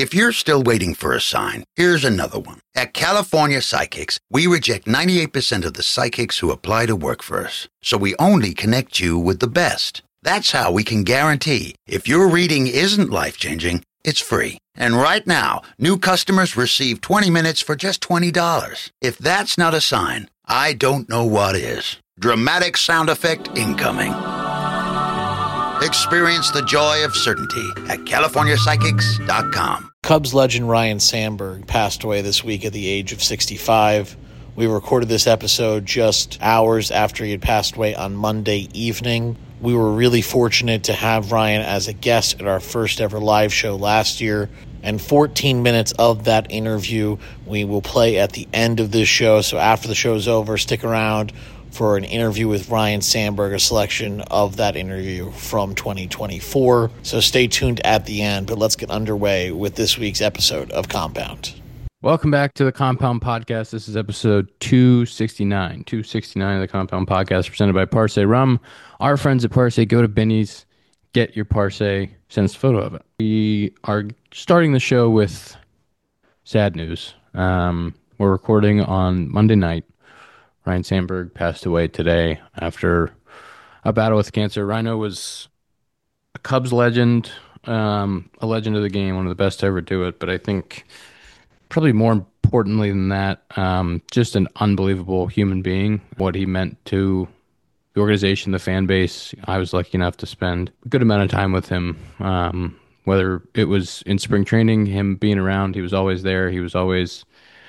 If you're still waiting for a sign, here's another one. At California Psychics, we reject 98% of the psychics who apply to work for us. So we only connect you with the best. That's how we can guarantee if your reading isn't life-changing, it's free. And right now, new customers receive 20 minutes for just $20. If that's not a sign, I don't know what is. Dramatic sound effect incoming. Experience the joy of certainty at CaliforniaPsychics.com. Cubs legend Ryne Sandberg passed away this week at the age of 65. We recorded this episode just hours after he had passed away on Monday evening. We were really fortunate to have Ryan as a guest at our first ever live show last year, and 14 minutes of that interview we will play at the end of this show. So after the show is over, stick around for an interview with Ryne Sandberg, a selection of that interview from 2024. So stay tuned at the end, but let's get underway with this week's episode of Compound. Welcome back to the Compound Podcast. This is episode 269. 269 of the Compound Podcast, presented by Parse Rum. Our friends at Parse, go to Benny's, get your Parse, send us a photo of it. We are starting the show with sad news. We're recording on Monday night. Ryne Sandberg passed away today after a battle with cancer. Rhino was a Cubs legend, a legend of the game, one of the best to ever do it. But I think probably more importantly than that, just an unbelievable human being. What he meant to the organization, the fan base. I was lucky enough to spend a good amount of time with him, whether it was in spring training, him being around. He was always there. He was always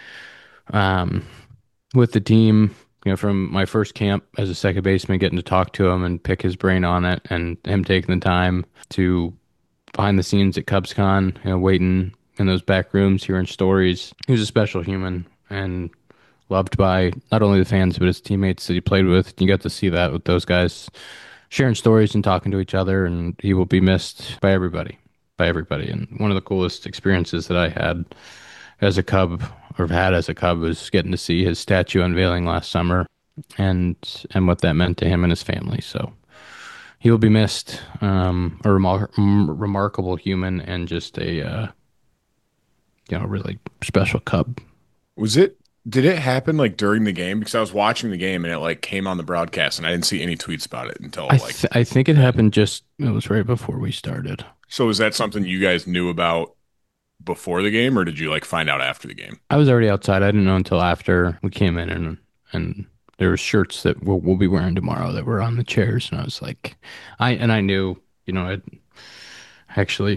with the team. You know, from my first camp as a second baseman, getting to talk to him and pick his brain on it, and him taking the time to behind the scenes at CubsCon, you know, waiting in those back rooms, hearing stories. He was a special human and loved by not only the fans, but his teammates that he played with. You got to see that with those guys sharing stories and talking to each other, and he will be missed by everybody. And one of the coolest experiences that I had as a Cub, or had as a Cub, was getting to see his statue unveiling last summer and what that meant to him and his family. So he will be missed, a remarkable human, and just a really special Cub. Did it happen like during the game? Because I was watching the game and it like came on the broadcast and I didn't see any tweets about it until I think it happened it was right before we started. So is that something you guys knew about before the game, or did you like find out after the game? I was already outside. I didn't know until after we came in, and there were shirts that we'll be wearing tomorrow that were on the chairs, and I was like, I knew, I'd actually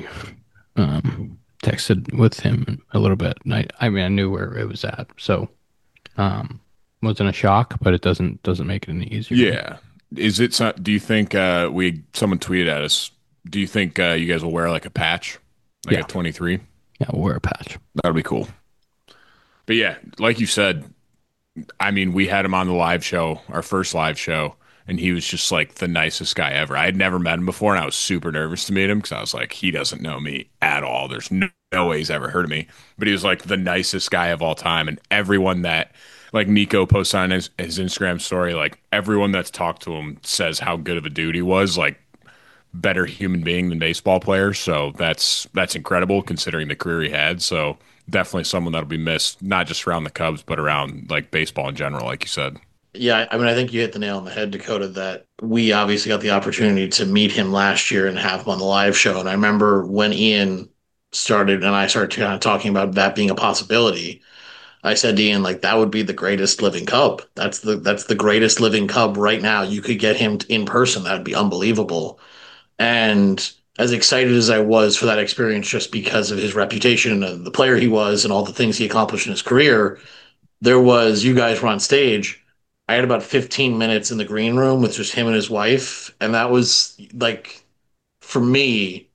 texted with him a little bit, and I knew where it was at, so wasn't a shock, but it doesn't make it any easier. Yeah. Is it? Do you think someone tweeted at us? Do you think you guys will wear like a patch, like a 23? Yeah, we'll wear a patch. That'll be cool. But yeah, like you said, I mean, we had him on the live show, our first live show, and he was just like the nicest guy ever. I had never met him before, and I was super nervous to meet him because I was like, he doesn't know me at all. There's no way he's ever heard of me. But he was like the nicest guy of all time, and everyone that, like Nico posts on his Instagram story, like everyone that's talked to him says how good of a dude he was, like better human being than baseball player. So that's incredible considering the career he had. So definitely someone that'll be missed, not just around the Cubs, but around like baseball in general, like you said. Yeah, I mean, I think you hit the nail on the head, Dakota, that we obviously got the opportunity to meet him last year and have him on the live show. And I remember when Ian started and I started kind of talking about that being a possibility, I said to Ian, like, that would be the greatest living Cub. That's the greatest living Cub right now. You could get him in person. That'd be unbelievable. And as excited as I was for that experience, just because of his reputation and the player he was and all the things he accomplished in his career, you guys were on stage. I had about 15 minutes in the green room with just him and his wife. And that was like, for me,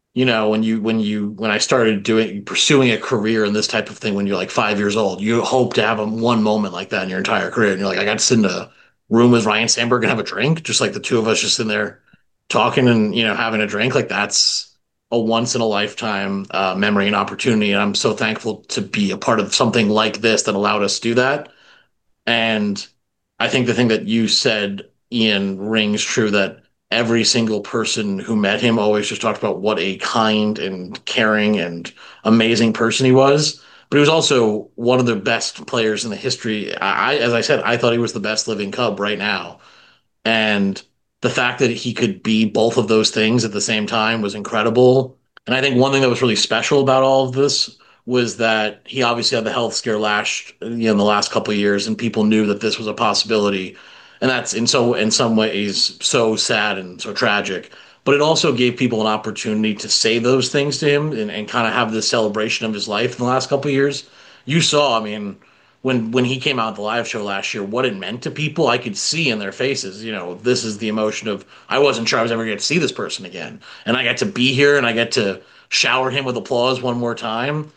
when I started pursuing a career in this type of thing, when you're like 5 years old, you hope to have one moment like that in your entire career. And you're like, I got to sit in a room with Ryne Sandberg and have a drink, just like the two of us just in there talking and, having a drink. Like, that's a once in a lifetime memory and opportunity. And I'm so thankful to be a part of something like this that allowed us to do that. And I think the thing that you said, Ian, rings true, that every single person who met him always just talked about what a kind and caring and amazing person he was. But he was also one of the best players in the history. As I said, I thought he was the best living Cub right now. And the fact that he could be both of those things at the same time was incredible. And I think one thing that was really special about all of this was that he obviously had the health scare in the last couple of years, and people knew that this was a possibility. And that's in some ways so sad and so tragic. But it also gave people an opportunity to say those things to him and kind of have this celebration of his life in the last couple of years. You saw, I mean, when he came out at the live show last year, what it meant to people, I could see in their faces. This is the emotion of I wasn't sure I was ever going to see this person again, and I got to be here and I get to shower him with applause one more time.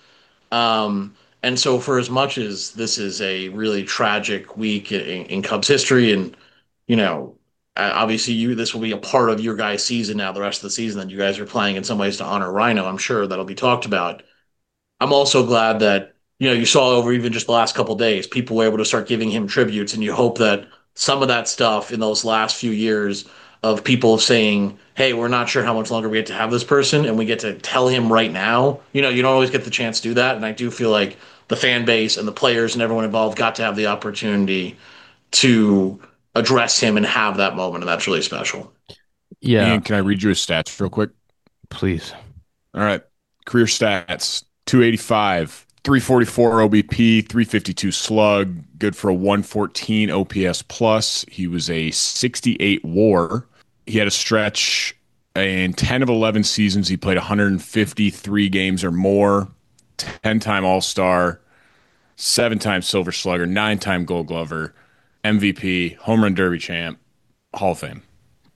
And so, for as much as this is a really tragic week in Cubs history, and you know, obviously this will be a part of your guys' season now, the rest of the season that you guys are playing in some ways to honor Rhino. I'm sure that'll be talked about. I'm also glad that you saw over even just the last couple of days, people were able to start giving him tributes, and you hope that some of that stuff in those last few years of people saying, "Hey, we're not sure how much longer we get to have this person, and we get to tell him right now." You don't always get the chance to do that, and I do feel like the fan base and the players and everyone involved got to have the opportunity to address him and have that moment, and that's really special. Yeah, Ian, can I read you his stats real quick? please. All right. Career stats 285, 344 OBP, 352 slug, good for a 114 OPS plus. He was a 68 WAR. He had a stretch in 10 of 11 seasons. He played 153 games or more, 10-time All-Star, 7-time Silver Slugger, 9-time Gold Glover, MVP, Home Run Derby champ, Hall of Fame.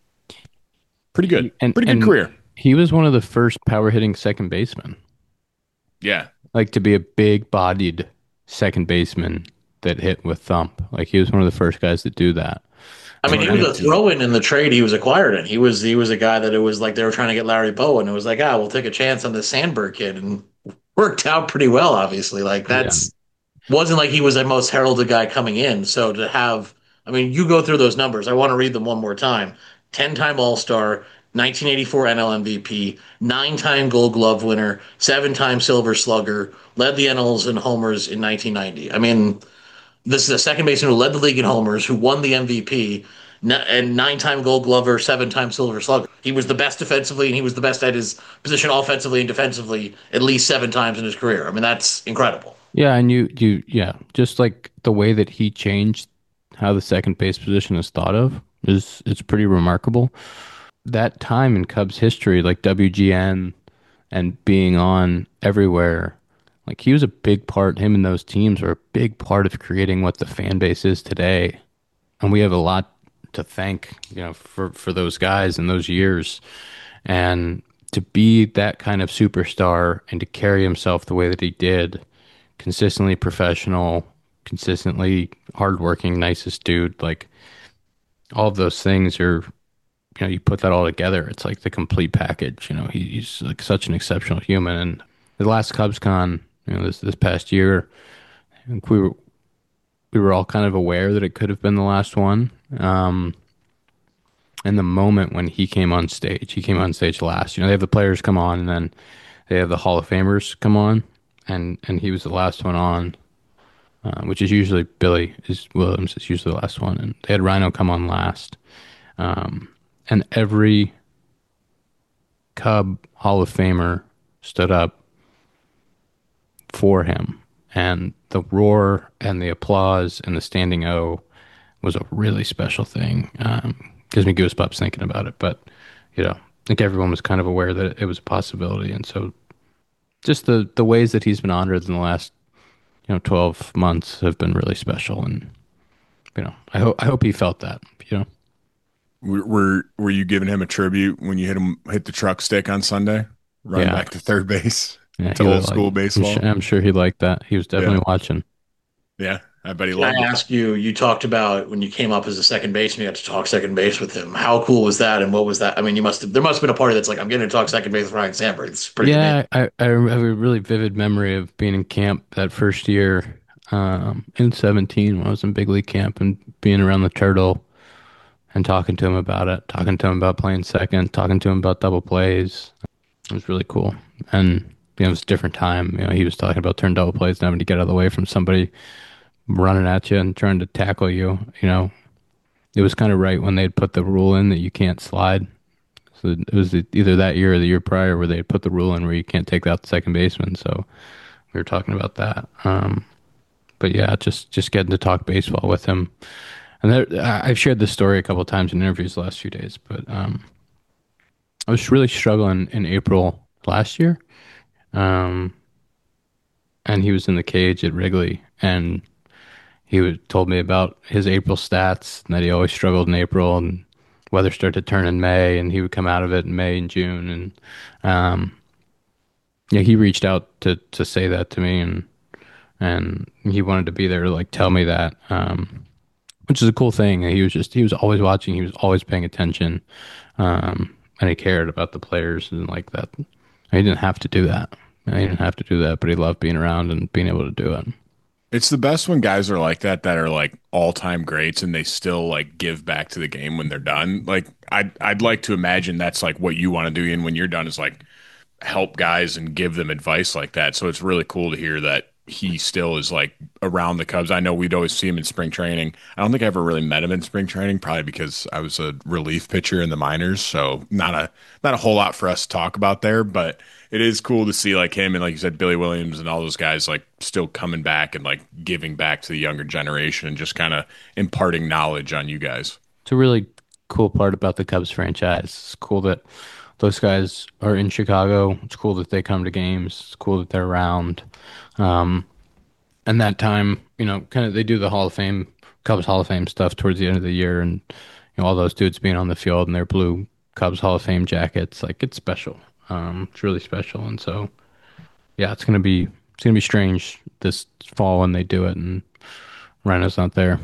Pretty good. Pretty good career. He was one of the first power hitting second basemen. Yeah. Like to be a big bodied second baseman that hit with thump. Like he was one of the first guys to do that. I mean, he was a throw-in in the trade he was acquired in. He was a guy that it was like they were trying to get Larry Bowen. It was like, we'll take a chance on the Sandberg kid, and worked out pretty well. Obviously, like wasn't like he was the most heralded guy coming in. So to have, I mean, you go through those numbers. I want to read them one more time. 10-time All-Star, 1984 NL MVP, 9-time Gold Glove winner, 7-time Silver Slugger, led the NLs in homers in 1990. I mean, this is a second baseman who led the league in homers, who won the MVP, and 9-time Gold Glover, 7-time Silver Slugger. He was the best defensively, and he was the best at his position offensively and defensively at least 7 times in his career. I mean, that's incredible. Yeah, and yeah, just like the way that he changed how the second base position is thought of it's pretty remarkable. That time in Cubs history, like WGN and being on everywhere, like he was a big part. Him and those teams were a big part of creating what the fan base is today, and we have a lot to thank, for those guys in those years, and to be that kind of superstar and to carry himself the way that he did, consistently professional, consistently hardworking, nicest dude. Like all of those things are, you put that all together, it's like the complete package. He's like such an exceptional human. And the last CubsCon, this past year, I think we were all kind of aware that it could have been the last one. And the moment when he came on stage last. They have the players come on, and then they have the Hall of Famers come on, and he was the last one on, which is usually Williams is usually the last one, and they had Rhino come on last. And every Cub Hall of Famer stood up for him. And the roar and the applause and the standing O was a really special thing. Gives me goosebumps thinking about it. But, I think everyone was kind of aware that it was a possibility. And so just the ways that he's been honored in the last, 12 months have been really special. And, I hope he felt that, Were you giving him a tribute when you hit the truck stick on Sunday? Run back to third base to old school baseball. I'm sure he liked that. He was definitely watching. Yeah, I bet he loved it. Can I ask you? You talked about when you came up as a second baseman, you got to talk second base with him. How cool was that? And what was that? I mean, there must have been a party that's like, I'm getting to talk second base with Ryan Sandberg. It's pretty. Yeah, I have a really vivid memory of being in camp that first year, in 2017 when I was in big league camp and being around the turtle. and talking to him about it, talking to him about playing second, talking to him about double plays. It was really cool. And it was a different time. He was talking about turn double plays and having to get out of the way from somebody running at you and trying to tackle you. It was kind of right when they'd put the rule in that you can't slide. So it was either that year or the year prior where they put the rule in where you can't take out the second baseman. So we were talking about that. But yeah, just getting to talk baseball with him. And I've shared this story a couple of times in interviews the last few days, but I was really struggling in April last year. And he was in the cage at Wrigley, and told me about his April stats and that he always struggled in April, and weather started to turn in May, and he would come out of it in May and June. And yeah, he reached out to say that to me, and he wanted to be there to like tell me that, which is a cool thing. He was always watching, he was always paying attention, and he cared about the players and like that. He didn't have to do that. He didn't have to do that, but he loved being around and being able to do it. It's the best when guys are like that are like all-time greats and they still like give back to the game when they're done. Like I'd like to imagine that's like what you want to do, and when you're done is like help guys and give them advice like that. So it's really cool to hear that he still is like around the Cubs. I know we'd always see him in spring training. I don't think I ever really met him in spring training, probably because I was a relief pitcher in the minors, so not a whole lot for us to talk about there, but it is cool to see like him and like you said, Billy Williams and all those guys like still coming back and like giving back to the younger generation and just kind of imparting knowledge on you guys. It's a really cool part about the Cubs franchise. It's cool that those guys are in Chicago. It's cool that they come to games. It's cool that they're around. And that time, kind of they do the Hall of Fame, Cubs Hall of Fame stuff towards the end of the year, and all those dudes being on the field in their blue Cubs Hall of Fame jackets, like it's special. It's really special, and so yeah, it's gonna be strange this fall when they do it, and Rhino's not there.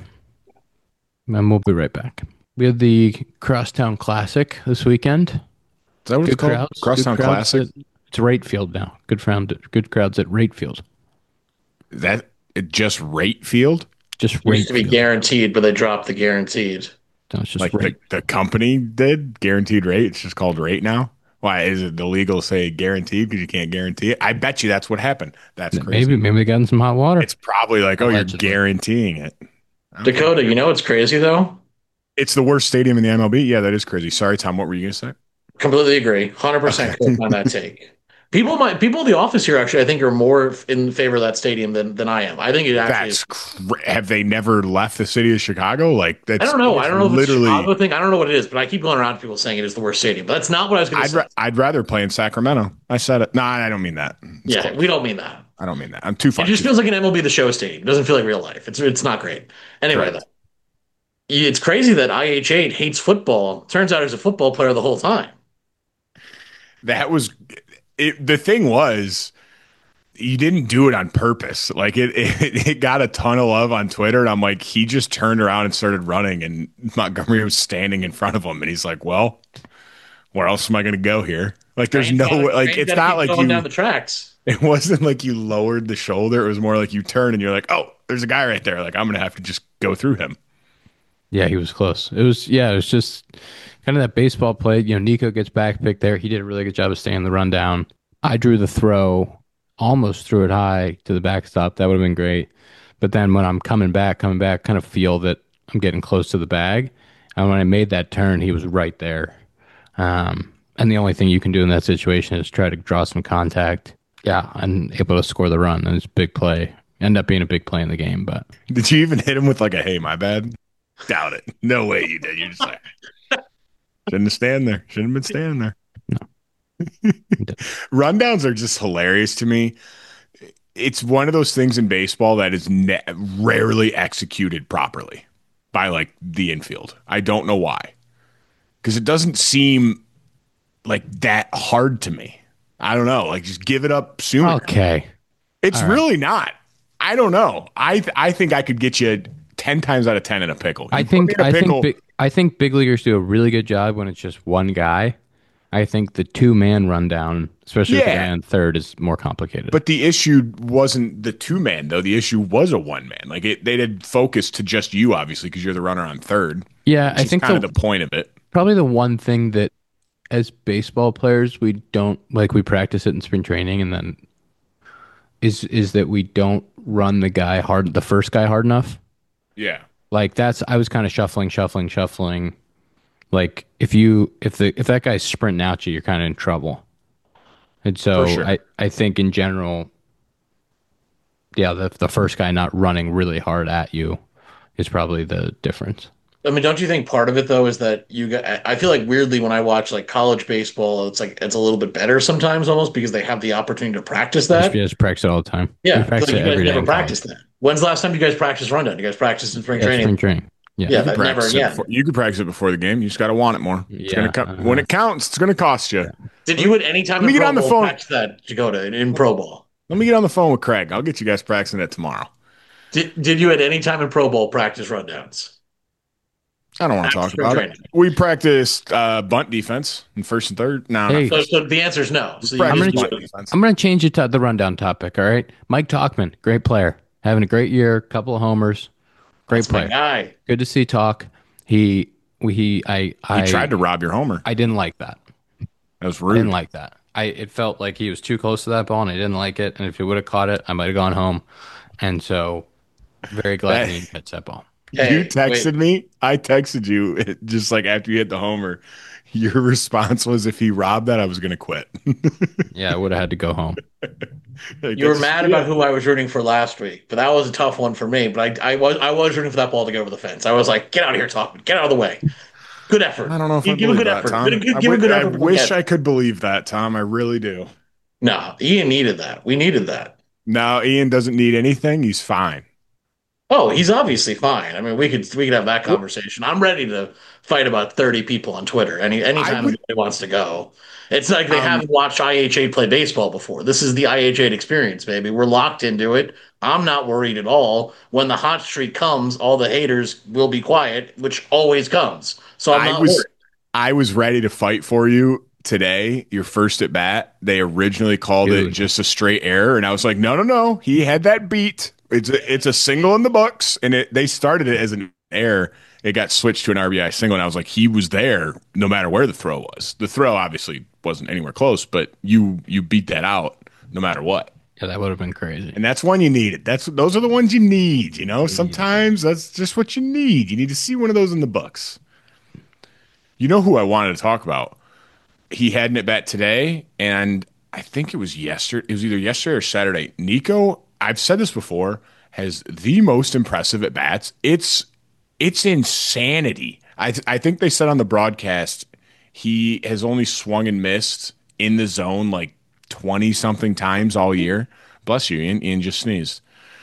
And we'll be right back. We had the Crosstown Classic this weekend. Is that what it's called? Crosstown Classic? It's Rate Field now. Good crowds at Rate Field. That it just Rate Field? Just It used to be guaranteed, but they dropped the guaranteed. No, it's just like Rate. the company did guaranteed rate. It's just called Rate now. Why is it illegal to say guaranteed because you can't guarantee it? I bet you that's what happened. That's crazy. Maybe they got in some hot water. It's probably like, Allegedly. you're guaranteeing it. Dakota, you know what's crazy though? It's the worst stadium in the MLB. Yeah, that is crazy. Sorry, Tom. What were you gonna say? Completely agree. 100% on that take. People in the office here actually, I think, are more in favor of that stadium than I am. I think it actually Have they never left the city of Chicago? Like that's I don't know. I don't know if it's a literally Chicago thing. I don't know what it is, but I keep going around to people saying it is the worst stadium. But that's not what I was going to say. I'd rather play in Sacramento. I said it. No, I don't mean that. Yeah, we don't mean that. I don't mean that. I'm too far. It just feels like an MLB The Show stadium. It doesn't feel like real life. It's not great. Anyway, though, it's crazy that IH8 hates football. Turns out he's a football player the whole time. That was it. The thing was, you didn't do it on purpose. Like it got a ton of love on Twitter, and I'm like, he just turned around and started running, and Montgomery was standing in front of him, and he's like, well, where else am I going to go here? Like, there's no like, it's not like you down the tracks. It wasn't like you lowered the shoulder. It was more like you turned and you're like, oh, there's a guy right there. Like, I'm going to have to just go through him. Yeah, he was close. It was just kind of that baseball play. Nico gets back picked there. He did a really good job of staying the run down. I drew the throw, almost threw it high to the backstop. That would have been great. But then when I'm coming back, kind of feel that I'm getting close to the bag. And when I made that turn, he was right there. And the only thing you can do in that situation is try to draw some contact. Yeah, and able to score the run. And it's a big play. End up being a big play in the game. But did you even hit him with like a, hey, my bad? Doubt it. No way you did. You're just like, shouldn't have stand there. Shouldn't have been standing there. No. Rundowns are just hilarious to me. It's one of those things in baseball that is rarely executed properly by like the infield. I don't know why. Because it doesn't seem like that hard to me. I don't know. Like, just give it up sooner. Okay. It's really not. I don't know. I think I could get you 10 times out of 10 in a pickle. I think big leaguers do a really good job when it's just one guy. I think the 2-man rundown, especially if the guy on third, is more complicated. But the issue wasn't the 2-man, though. The issue was a 1-man. Like, they did focus to just you, obviously, because you're the runner on third. Yeah, which I is think kind of the point of it. probably the one thing that as baseball players we don't like we practice it in spring training and then is that we don't run the first guy hard enough. Yeah, Like that's I was kind of shuffling. Like if that guy's sprinting out you, you're kind of in trouble. And for so sure. I think in general, yeah, the first guy not running really hard at you is probably the difference. I mean, don't you think part of it though is that I feel like weirdly when I watch like college baseball, it's like it's a little bit better sometimes almost because they have the opportunity to practice that. Just practice it all the time. We Yeah, practice like it you guys every day never in college. practiced that. When's the last time you guys practiced rundown? You guys practiced in spring Yeah, training? spring training. Yeah. Yeah, You can that never practice it again. before, you can practice it before the game. You just got to want it more. It's Yeah, gonna when it counts. It's gonna cost you. Did you at any time Let me in get Pro on the Bowl phone. practice that, Dakota, in Pro Bowl? Let me get on the phone with Craig. I'll get you guys practicing it tomorrow. Did you at any time in Pro Bowl practice rundowns? I don't want to After talk spring about training. it. We practiced bunt defense in first and third. No, Hey. not first. So the answer is no. So you Practice just gonna do bunt it. defense. I'm going to change it to the rundown topic. All right. Mike Talkman, great player. Having a great year, couple of homers. Great That's my player. guy. Good to see Talk. I He tried to rob your homer. I didn't like that. That was I rude. didn't like that. It felt like he was too close to that ball and I didn't like it. And if he would have caught it, I might have gone home. And so very glad That- he didn't catch that ball. Hey, You texted wait. me. I texted you just like after you hit the homer. Your response was, "If he robbed that, I was going to quit." Yeah, I would have had to go home. Like, You were that's- mad about who I was rooting for last week, but that was a tough one for me. But I was rooting for that ball to go over the fence. I was like, get out of here, Talkman. Get out of the way. Good effort. I don't know if Give I a believe good that, effort. Tom. Give a good I effort. wish I could believe that, Tom. I really do. No, Ian needed that. We needed that. No, Ian doesn't need anything. He's fine. Oh, he's obviously fine. I mean, we could have that conversation. I'm ready to fight about 30 people on Twitter. Anytime anybody wants to go. It's like they haven't watched IH8 play baseball before. This is the IH8 experience, baby. We're locked into it. I'm not worried at all. When the hot streak comes, all the haters will be quiet, which always comes. So I'm not worried. I was ready to fight for you today. Your first at bat, they originally called it Dude. just a straight error, and I was like, no. He had that beat. It's a single in the books, and they started it as an error. It got switched to an RBI single, and I was like, he was there no matter where the throw was. The throw obviously wasn't anywhere close, but you beat that out no matter what. Yeah, that would have been crazy. And that's one you needed. Those are the ones you need. You know, sometimes that's just what you need. You need to see one of those in the books. You know who I wanted to talk about? He had an at bat today, and I think it was yesterday. It was either yesterday or Saturday. Nico, I've said this before, has the most impressive at bats. It's insanity. I think they said on the broadcast he has only swung and missed in the zone like 20 something times all year. Bless you, Ian. Ian just sneezed.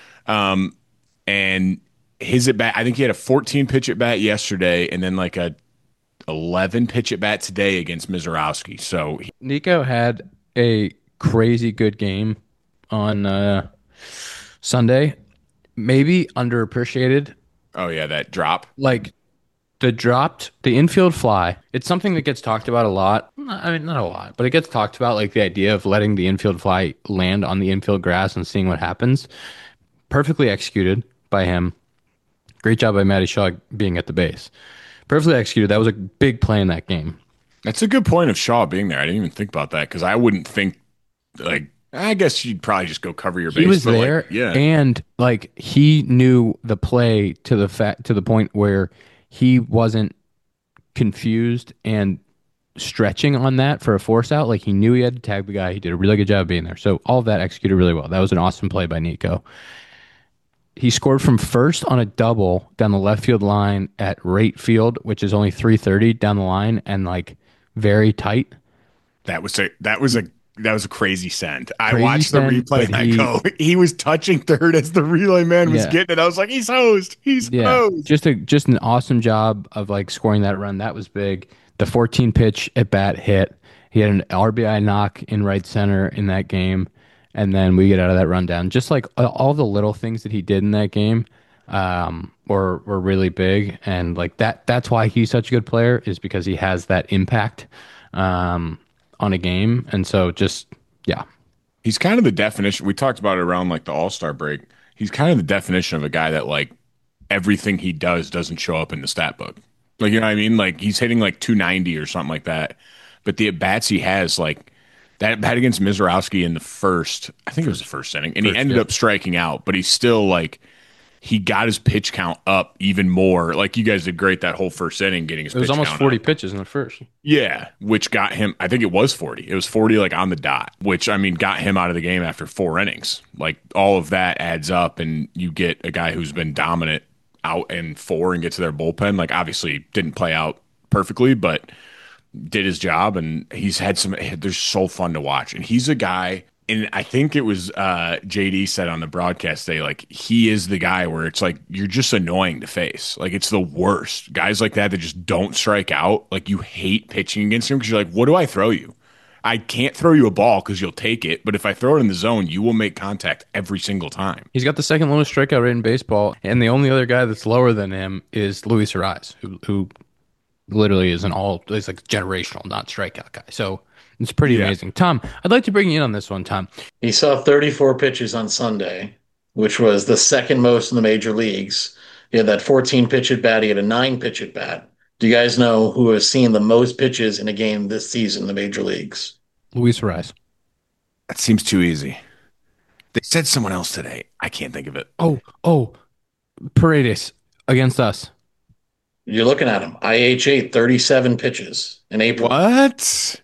And his at bat, I think he had a 14 pitch at bat yesterday, and then like a 11 pitch at bat today against Mizorowski. So Nico had a crazy good game on Sunday. Maybe underappreciated. oh yeah, that drop. Like the infield fly. It's something that gets talked about a lot. I mean, not a lot, but it gets talked about, like the idea of letting the infield fly land on the infield grass and seeing what happens. Perfectly executed by him. Great job by Matty Shaw being at the base. Perfectly executed. That was a big play in that game. That's a good point of Shaw being there. I didn't even think about that because I wouldn't think like I guess you'd probably just go cover your base. He was but, like, there, yeah. and like he knew the play to the point where he wasn't confused and stretching on that for a force out. Like he knew he had to tag the guy. He did a really good job being there. So all of that executed really well. That was an awesome play by Nico. He scored from first on a double down the left field line at right field, which is only 330 down the line and like very tight. That was a crazy send. I Crazy watched the send, replay but and I go, he was touching third as the relay man was Yeah. getting it. I was like, he's hosed. He's Yeah, hosed. just an awesome job of like scoring that run. That was big. The 14 pitch at bat hit. He had an RBI knock in right center in that game, and then we get out of that rundown. Just like all the little things that he did in that game, were really big, and like that's why he's such a good player is because he has that impact, on a game, and so just yeah. He's kind of the definition. We talked about it around like the All-Star break. He's kind of the definition of a guy that like everything he does doesn't show up in the stat book. Like, you know what I mean? Like he's hitting like 290 or something like that. But the at bats he has, like that at bat against Mizorowski in the first, I think it was the first inning, and he First, ended yeah. up striking out, but he's still like he got his pitch count up even more. Like you guys did great that whole first inning getting his It was pitch almost count 40 up. pitches in the first. Yeah, which got him, I think it was 40. It was 40 like on the dot, which I mean got him out of the game after 4 innings. Like all of that adds up and you get a guy who's been dominant out in four and get to their bullpen. Like obviously didn't play out perfectly, but did his job and he's had some they're so fun to watch. And he's a guy and I think it was JD said on the broadcast day, like he is the guy where it's like you're just annoying to face. Like it's the worst. Guys like that just don't strike out. Like you hate pitching against him because you're like, what do I throw you? I can't throw you a ball because you'll take it, but if I throw it in the zone, you will make contact every single time. He's got the second lowest strikeout rate in baseball, and the only other guy that's lower than him is Luis Ariz, who literally is is like generational, not strikeout guy. So it's pretty Yeah. amazing. Tom, I'd like to bring you in on this one, Tom. He saw 34 pitches on Sunday, which was the second most in the major leagues. He had that 14 pitch at bat. He had a 9 pitch at bat. Do you guys know who has seen the most pitches in a game this season in the major leagues? Luis Ariz. That seems too easy. They said someone else today. I can't think of it. Oh, Paredes against us. You're looking at him. IHA 37 pitches in April. What?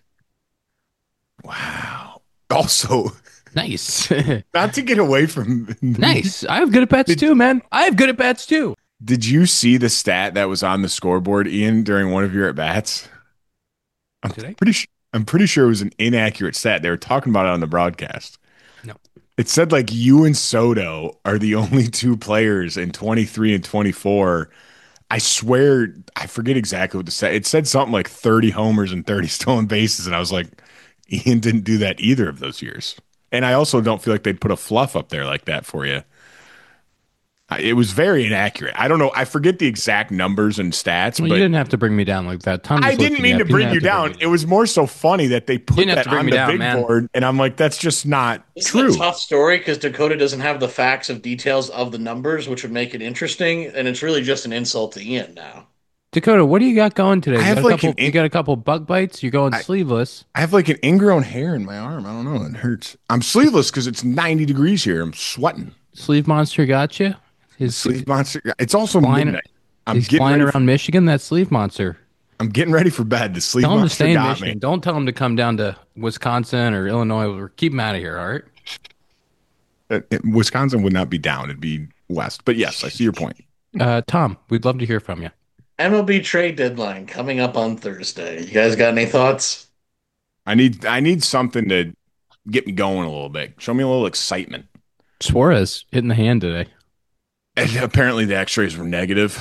Wow. Also, Nice. not to get away from Nice. I have good at bats too, man. I have good at bats too. Did you see the stat that was on the scoreboard, Ian, during one of your at bats? Did I? I'm pretty sure it was an inaccurate stat. They were talking about it on the broadcast. No. It said like you and Soto are the only two players in 23 and 24. I swear, I forget exactly what the stat. It said something like 30 homers and 30 stolen bases, and I was like, Ian didn't do that either of those years. And I also don't feel like they'd put a fluff up there like that for you. It was very inaccurate. I don't know. I forget the exact numbers and stats, Well, but you didn't have to bring me down like that. Tom I just didn't looked me mean to up. bring didn't you have to down. It was more so funny that they put didn't have that to bring on me the down, big man. board, and I'm like, that's just not This true. is a tough story because Dakota doesn't have the facts of details of the numbers, which would make it interesting, and it's really just an insult to Ian now. Dakota, what do you got going today? I You have got a like couple, you got a couple bug bites. You're going sleeveless. I have like an ingrown hair in my arm. I don't know. It hurts. I'm sleeveless because it's 90 degrees here. I'm sweating. Sleeve monster got you. His Sleeve monster. It's also flying, midnight. he's flying around Michigan. That sleeve monster. I'm getting ready for bed. The sleeve Tell him to monster stay in got Michigan. me. Don't tell him to come down to Wisconsin or Illinois. Or keep him out of here. All right. Wisconsin would not be down. It'd be west. But yes, I see your point. Tom, we'd love to hear from you. MLB trade deadline coming up on Thursday. You guys got any thoughts? I need something to get me going a little bit. Show me a little excitement. Suarez hitting the hand today. And apparently the x-rays were negative.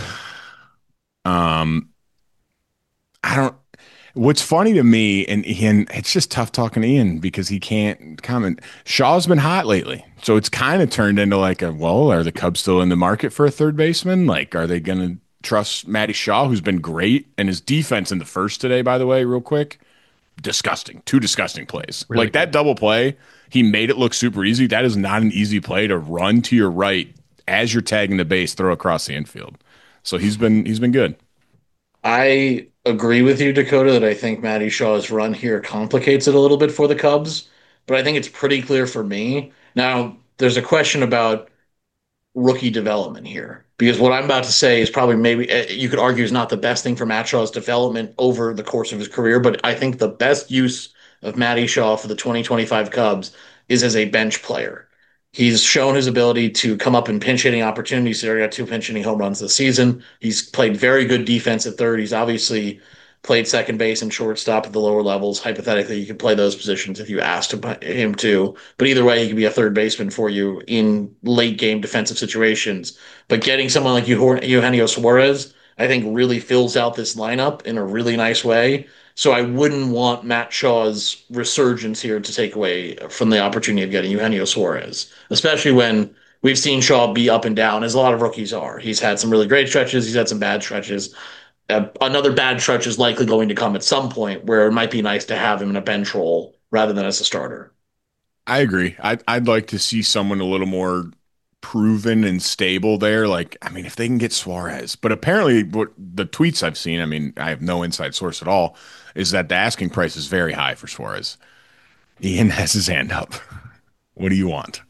I don't what's funny to me and Ian, it's just tough talking to Ian because he can't comment. Shaw's been hot lately. So it's kind of turned into like are the Cubs still in the market for a third baseman? Like, are they gonna trust Matty Shaw, who's been great? And his defense in the first today, by the way, real quick. Disgusting. Two disgusting plays. Really like that double play, he made it look super easy. That is not an easy play to run to your right as you're tagging the base, throw across the infield. So he's been good. I agree with you, Dakota, that I think Matty Shaw's run here complicates it a little bit for the Cubs, but I think it's pretty clear for me. Now, there's a question about rookie development here because what I'm about to say is probably maybe you could argue is not the best thing for Matt Shaw's development over the course of his career, but I think the best use of Matty Shaw for the 2025 Cubs is as a bench player. He's shown his ability to come up in pinch hitting opportunities. He already got 2 pinch hitting home runs this season. He's played very good defense at third. He's obviously played second base and shortstop at the lower levels. Hypothetically, you could play those positions if you asked him to. But either way, he could be a third baseman for you in late game defensive situations. But getting someone like Eugenio Suarez, I think, really fills out this lineup in a really nice way. So I wouldn't want Matt Shaw's resurgence here to take away from the opportunity of getting Eugenio Suarez, especially when we've seen Shaw be up and down, as a lot of rookies are. He's had some really great stretches. He's had some bad stretches. Another bad stretch is likely going to come at some point where it might be nice to have him in a bench role rather than as a starter. I agree. I'd like to see someone a little more proven and stable there. Like, I mean, if they can get Suarez, but apparently what the tweets I've seen, I mean, I have no inside source at all, is that the asking price is very high for Suarez. Ian has his hand up. What do you want?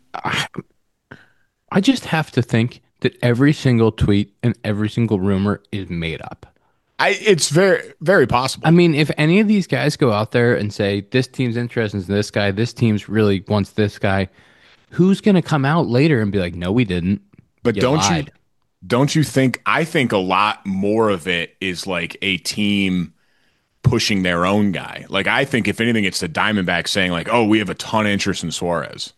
I just have to think that every single tweet and every single rumor is made up. It's very, very possible. I mean, if any of these guys go out there and say this team's interested in this guy, this team's really wants this guy, who's going to come out later and be like, no, we didn't. But You don't lied. you don't you think I think a lot more of it is like a team pushing their own guy. Like I think if anything it's the Diamondbacks saying like, "Oh, we have a ton of interest in Suarez."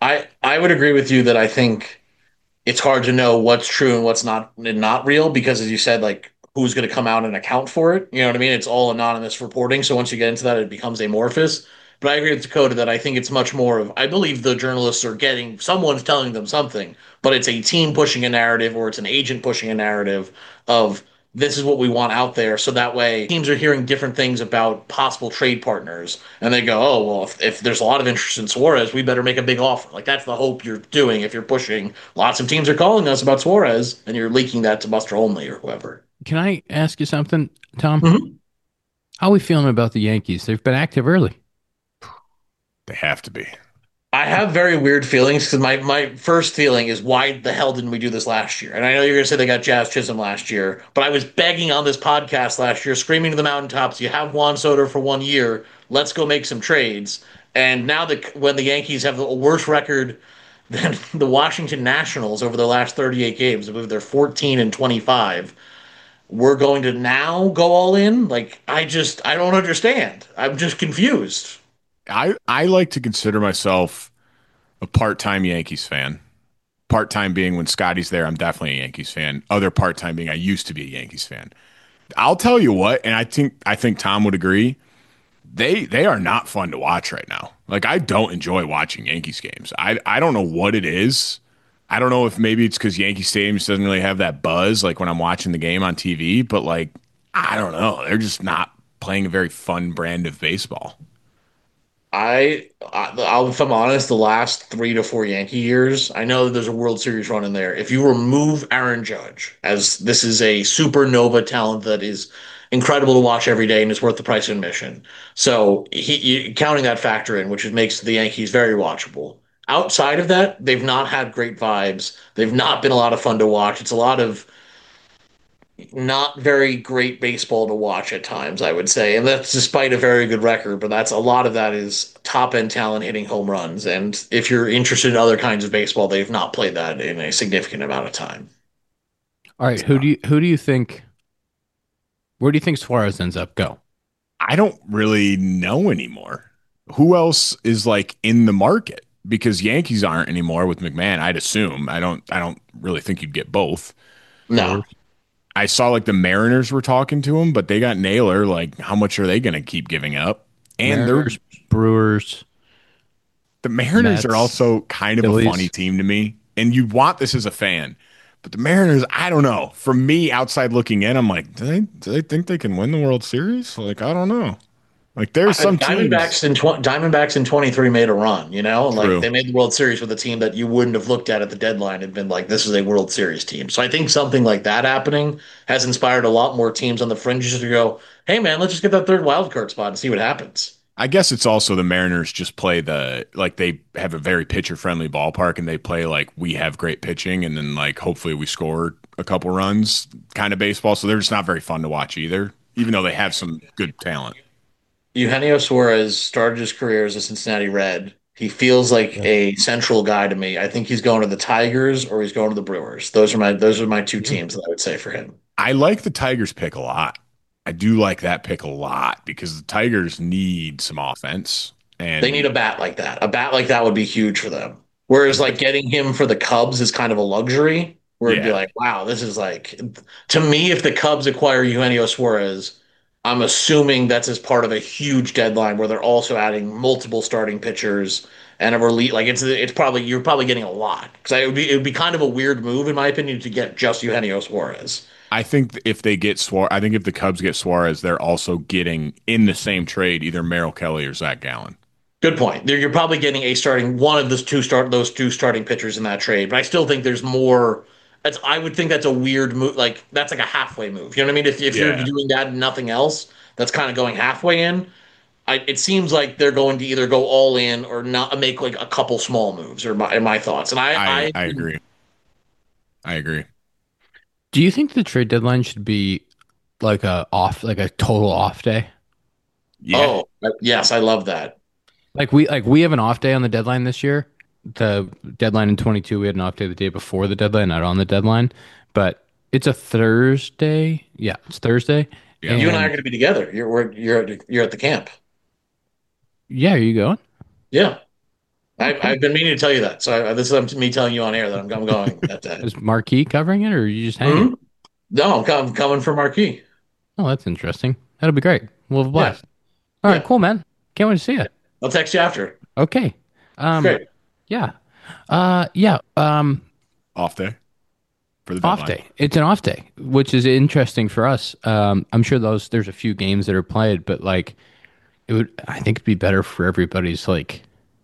I would agree with you that I think it's hard to know what's true and what's not real because as you said, like who's going to come out and account for it? You know what I mean? It's all anonymous reporting. So once you get into that, it becomes amorphous. But I agree with Dakota that I think it's much more of I believe the journalists are getting someone's telling them something, but it's a team pushing a narrative or it's an agent pushing a narrative of this is what we want out there. So that way teams are hearing different things about possible trade partners and they go, oh, well, if there's a lot of interest in Suarez, we better make a big offer. Like that's the hope you're doing if you're pushing. Lots of teams are calling us about Suarez and you're leaking that to Buster Olney or whoever. Can I ask you something, Tom? Mhm. How are we feeling about the Yankees? They've been active early. They have to be. I have very weird feelings because my first feeling is why the hell didn't we do this last year? And I know you're going to say they got Jazz Chisholm last year, but I was begging on this podcast last year, screaming to the mountaintops, you have Juan Soto for 1 year. Let's go make some trades. And now that when the Yankees have a worse record than the Washington Nationals over their last 38 games, I believe they're 14-25, we're going to now go all in? Like, I don't understand. I'm just confused. I like to consider myself a part-time Yankees fan. Part-time being when Scotty's there, I'm definitely a Yankees fan. Other part-time being I used to be a Yankees fan. I'll tell you what, and I think Tom would agree. They are not fun to watch right now. Like I don't enjoy watching Yankees games. I don't know what it is. I don't know if maybe it's because Yankee Stadium just doesn't really have that buzz like when I'm watching the game on TV. But like I don't know, they're just not playing a very fun brand of baseball. If I'm honest, the last 3 to 4 Yankee years, I know that there's a World Series run in there. If you remove Aaron Judge, as this is a supernova talent that is incredible to watch every day and is worth the price of admission. So counting that factor in, which makes the Yankees very watchable. Outside of that, they've not had great vibes. They've not been a lot of fun to watch. It's a lot of not very great baseball to watch at times, I would say. And that's despite a very good record, but that's a lot of that is top end talent hitting home runs. And if you're interested in other kinds of baseball, they've not played that in a significant amount of time. All right, who do you think? Where do you think Suarez ends up? Go. I don't really know anymore. Who else is like in the market? Because Yankees aren't anymore with McMahon, I'd assume. I don't really think you'd get both. No. I saw like the Mariners were talking to him, but they got Naylor. Like, how much are they going to keep giving up? And Mariners, Brewers, the Mariners are Mets, also kind of a Phillies. funny team to me. And you want this as a fan. But the Mariners, I don't know. For me, outside looking in, I'm like, do they think they can win the World Series? Like, I don't know. Like, there's some teams. Diamondbacks in 23 made a run, you know, and like True. they made the World Series with a team that you wouldn't have looked at the deadline and been like, this is a World Series team. So I think something like that happening has inspired a lot more teams on the fringes to go, hey man, let's just get that third wild card spot and see what happens. I guess it's also the Mariners just play like they have a very pitcher friendly ballpark and they play like we have great pitching and then like hopefully we score a couple runs kind of baseball. So they're just not very fun to watch either, even though they have some good talent. Eugenio Suarez started his career as a Cincinnati Red. He feels like a central guy to me. I think he's going to the Tigers or he's going to the Brewers. Those are my two teams that I would say for him. I like the Tigers pick a lot. I do like that pick a lot because the Tigers need some offense. They And need a bat like that. A bat like that would be huge for them. Whereas like getting him for the Cubs is kind of a luxury where it'd be yeah, like, wow, this is like to me, if the Cubs acquire Eugenio Suarez, I'm assuming that's as part of a huge deadline where they're also adding multiple starting pitchers and a relief. Like it's probably you're probably getting a lot because it would be kind of a weird move in my opinion to get just Eugenio Suarez. I think if they get Suarez, I think if the Cubs get Suarez, they're also getting in the same trade either Merrill Kelly or Zach Gallen. Good point. You're probably getting a starting one of those two starting pitchers in that trade, but I still think there's more. I would think that's a weird move. Like that's like a halfway move. You know what I mean? If you're Yeah. doing that and nothing else, that's kind of going halfway in. It seems like they're going to either go all in or not make like a couple small moves. Or my thoughts. And I agree. I agree. Do you think the trade deadline should be like a total off day? Yeah. yes, I love that. Like we have an off day on the deadline this year. The deadline in 22, we had an off day the day before the deadline, not on the deadline, but it's a Thursday. Yeah, it's Thursday. Yeah. You and I are And going to be together. You're at the camp. yeah, are you going? Yeah, Oh, I've cool. been meaning to tell you that. So this is me telling you on air that I'm going that day. Is Marquis covering it or are you just hanging? Hmm. No, I'm coming for Marquis. Oh, that's interesting. That'll be great. We'll have a Yeah, blast. All right, yeah. cool, man. Can't wait to see you. I'll text you after. Okay. Um, Great. yeah. Yeah. Off day for the Off deadline. day. It's an off day, which is interesting for us. I'm sure there's a few games that are played, but like I think it'd be better for everybody's like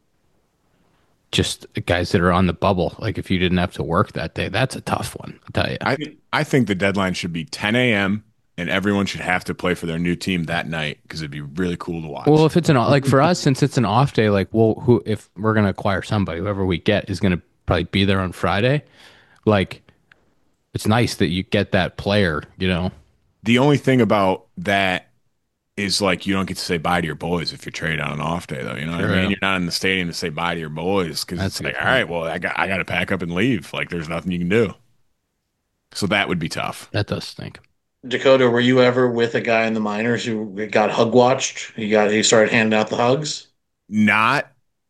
just the guys that are on the bubble. Like if you didn't have to work that day, that's a tough one. I'll tell you. I think the deadline should be 10 a.m. and everyone should have to play for their new team that night because it'd be really cool to Well, watch. if it's an like for us, since it's an off day, like who if we're gonna acquire somebody, whoever we get is gonna probably be there on Friday. Like it's nice that you get that player, you know. The only thing about that is like you don't get to say bye to your boys if you're traded on an off day, though. You know what I Sure, mean? yeah. You're not in the stadium to say bye to your boys because That's it's a like, good all point. right, well, I got to pack up and leave. Like, there's nothing you can do. So that would be tough. That does stink. Dakota, were you ever with a guy in the minors who got hug watched? He started handing out the hugs. Not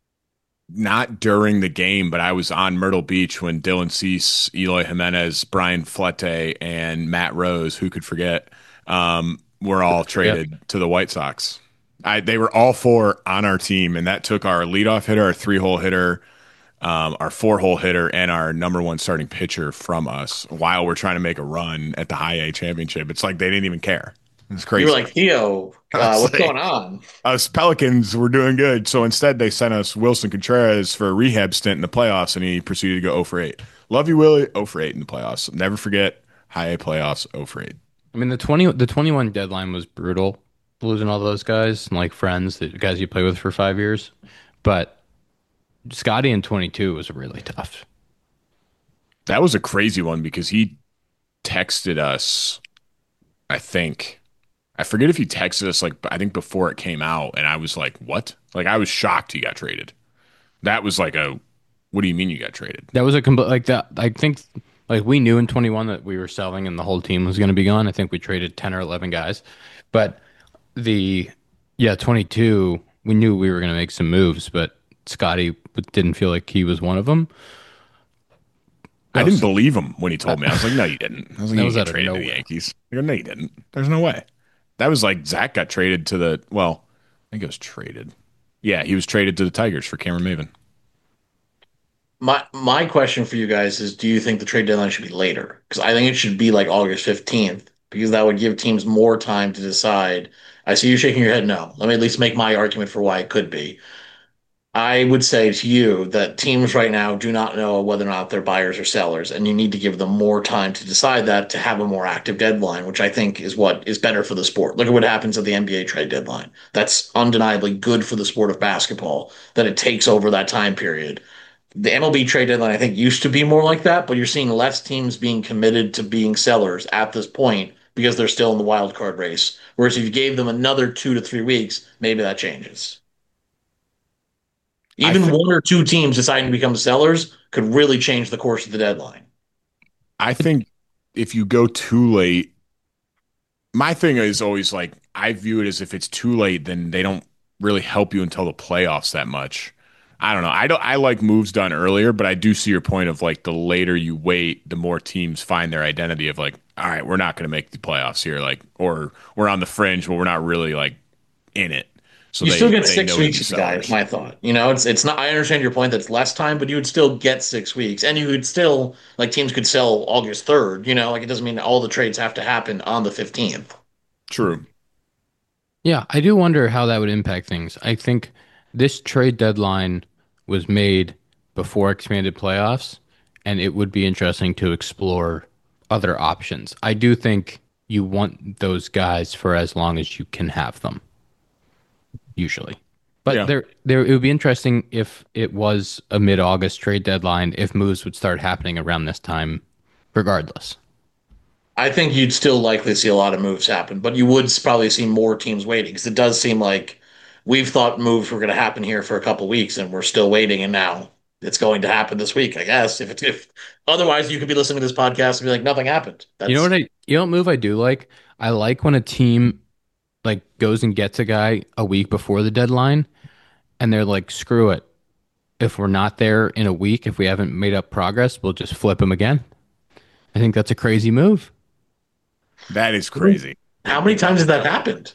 not during the game, but I was on Myrtle Beach when Dylan Cease, Eloy Jimenez, Brian Flette, and Matt Rose, who could forget, were all Yep. traded to the White Sox. They were all four on our team, and that took our leadoff hitter, our three-hole hitter, our four-hole hitter, and our number one starting pitcher from us while we're trying to make a run at the High A championship. It's like they didn't even care. It's You were crazy. like, Theo, I was what's going like, on? us Pelicans were doing good. So instead, they sent us Wilson Contreras for a rehab stint in the playoffs, and he proceeded to go 0 for 8. Love you, Willie. 0 for 8 in the playoffs. Never forget high A playoffs, 0 for 8. I mean the 21 deadline was brutal, losing all those guys and like friends, the guys you play with for 5 years. But Scotty in 22 was really tough. That was a crazy one because he texted us, I think. I forget if he texted us, like, I think before it came out, and I was like, what? Like, I was shocked he got traded. That was like what do you mean you got traded? That was a complete like that. I think like we knew in 21 that we were selling and the whole team was going to be gone. I think we traded 10 or 11 guys, but the yeah 22 we knew we were going to make some moves, but Scotty didn't feel like he was one of them. I That didn't was believe him when he told me. I was like, no, you didn't. I was like, that you was didn't get out of traded to the nowhere. Yankees. I go, no, you didn't. There's no way. That was like Zach got traded to I think it was traded. Yeah, he was traded to the Tigers for Cameron Maven. My question for you guys is, do you think the trade deadline should be later? Because I think it should be like August 15th, because that would give teams more time to decide. I see you shaking your head no. Let me at least make my argument for why it could be. I would say to you that teams right now do not know whether or not they're buyers or sellers, and you need to give them more time to decide that to have a more active deadline, which I think is what is better for the sport. Look at what happens at the NBA trade deadline. That's undeniably good for the sport of basketball that it takes over that time period. The MLB trade deadline, I think, used to be more like that, but you're seeing less teams being committed to being sellers at this point because they're still in the wild card race. Whereas if you gave them another 2 to 3 weeks, maybe that changes. I Even think one or two teams deciding to become sellers could really change the course of the deadline. I think if you go too late, my thing is always like I view it as if it's too late, then they don't really help you until the playoffs that much. I don't know. I like moves done earlier, but I do see your point of like the later you wait, the more teams find their identity of like, all right, we're not going to make the playoffs here, like, or we're on the fringe, but we're not really like in it. So You still get they six know to be weeks with the guy, is sellers. my thought. It's not. I understand your point. That's less time, but you would still get 6 weeks, and you would still like teams could sell August 3rd. Like it doesn't mean all the trades have to happen on the 15th. True. Yeah, I do wonder how that would impact things. I think this trade deadline was made before expanded playoffs, and it would be interesting to explore other options. I do think you want those guys for as long as you can have them, usually. But Yeah. there, it would be interesting if it was a mid-August trade deadline, if moves would start happening around this time, regardless. I think you'd still likely see a lot of moves happen, but you would probably see more teams waiting because it does seem like we've thought moves were going to happen here for a couple weeks and we're still waiting, and now it's going to happen this week, I guess. If otherwise, you could be listening to this podcast and be like, nothing happened. That's You know what move I do like? I like when a team like goes and gets a guy a week before the deadline, and they're like, screw it. If we're not there in a week, if we haven't made up progress, we'll just flip him again. I think that's a crazy move. That is crazy. how many times has that happened?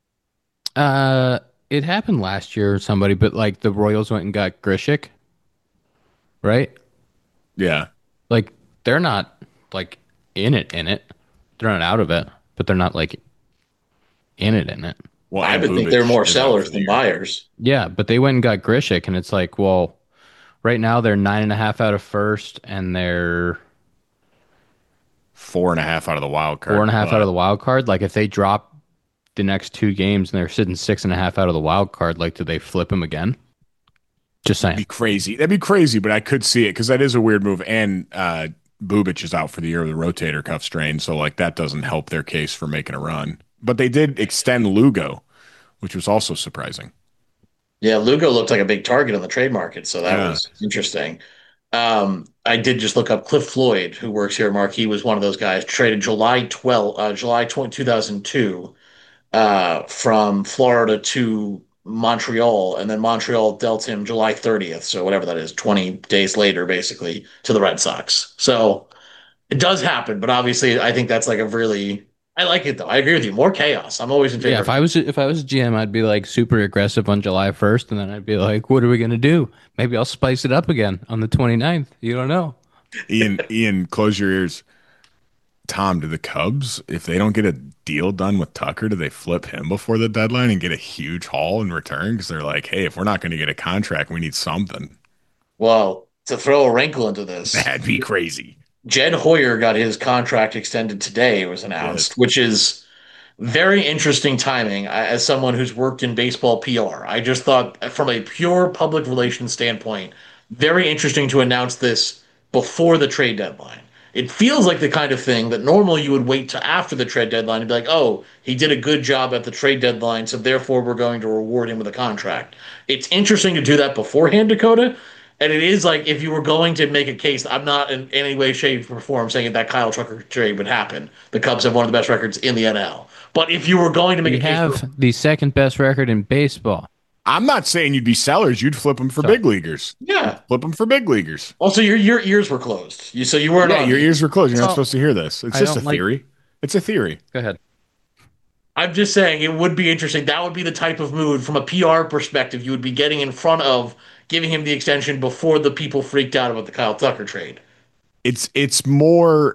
It happened last year or somebody, but like the Royals went and got Grishik, right? Yeah. Like they're not like in it. They're not out of it, but they're not like in it. Well, I and would think they're more Bubic is out sellers for the than year. buyers. Yeah, but they went and got Grishik, and it's like, well, right now they're 9.5 out of first, and they're 4.5 out of the wild card. 4.5 out of the wild card. Like if they drop the next two games and they're sitting 6.5 out of the wild card, like do they flip him again? Just That'd saying. be crazy. That'd be crazy, but I could see it because that is a weird move. And Bubic is out for the year with a rotator cuff strain, so like that doesn't help their case for making a run. But they did extend Lugo, which was also surprising. Yeah, Lugo looked like a big target on the trade market, so that Yeah. was interesting. I did just look up Cliff Floyd, who works here at Marquee, was one of those guys traded July 20, 2002, from Florida to Montreal, and then Montreal dealt him July 30th, so whatever that is, 20 days later, basically, to the Red Sox. So it does happen, but obviously, I think that's like a really, I like it though. I agree with you. More chaos. I'm always in favor. Yeah, if I was a GM, I'd be like super aggressive on July 1st, and then I'd be like, what are we gonna do? Maybe I'll spice it up again on the 29th. You don't know. Ian, close your ears. Tom, do the Cubs, if they don't get a deal done with Tucker, do they flip him before the deadline and get a huge haul in return? Because they're like, hey, if we're not going to get a contract, we need something. Well, to throw a wrinkle into this, That'd be crazy. Jed Hoyer got his contract extended today, it was announced, which is very interesting timing. As someone who's worked in baseball PR, I just thought, from a pure public relations standpoint, very interesting to announce this before the trade deadline. It feels like the kind of thing that normally you would wait to after the trade deadline and be like, oh, he did a good job at the trade deadline, so therefore we're going to reward him with a contract. It's interesting to do that beforehand, Dakota. And it is like, if you were going to make a case, I'm not in any way, shape, or form saying that Kyle Tucker trade would happen. The Cubs have one of the best records in the NL. But if you were going to make We a case, have the second best record in baseball. I'm not saying you'd be sellers. You'd flip them for big leaguers. yeah. Flip them for big leaguers. Also, your ears were closed. So you weren't Yeah, on. your ears were closed. You're not So, supposed to hear this. It's I just a don't like- theory. It's a theory. Go ahead. I'm just saying it would be interesting. That would be the type of move from a PR perspective you would be getting in front of giving him the extension before the people freaked out about the Kyle Tucker trade. It's more.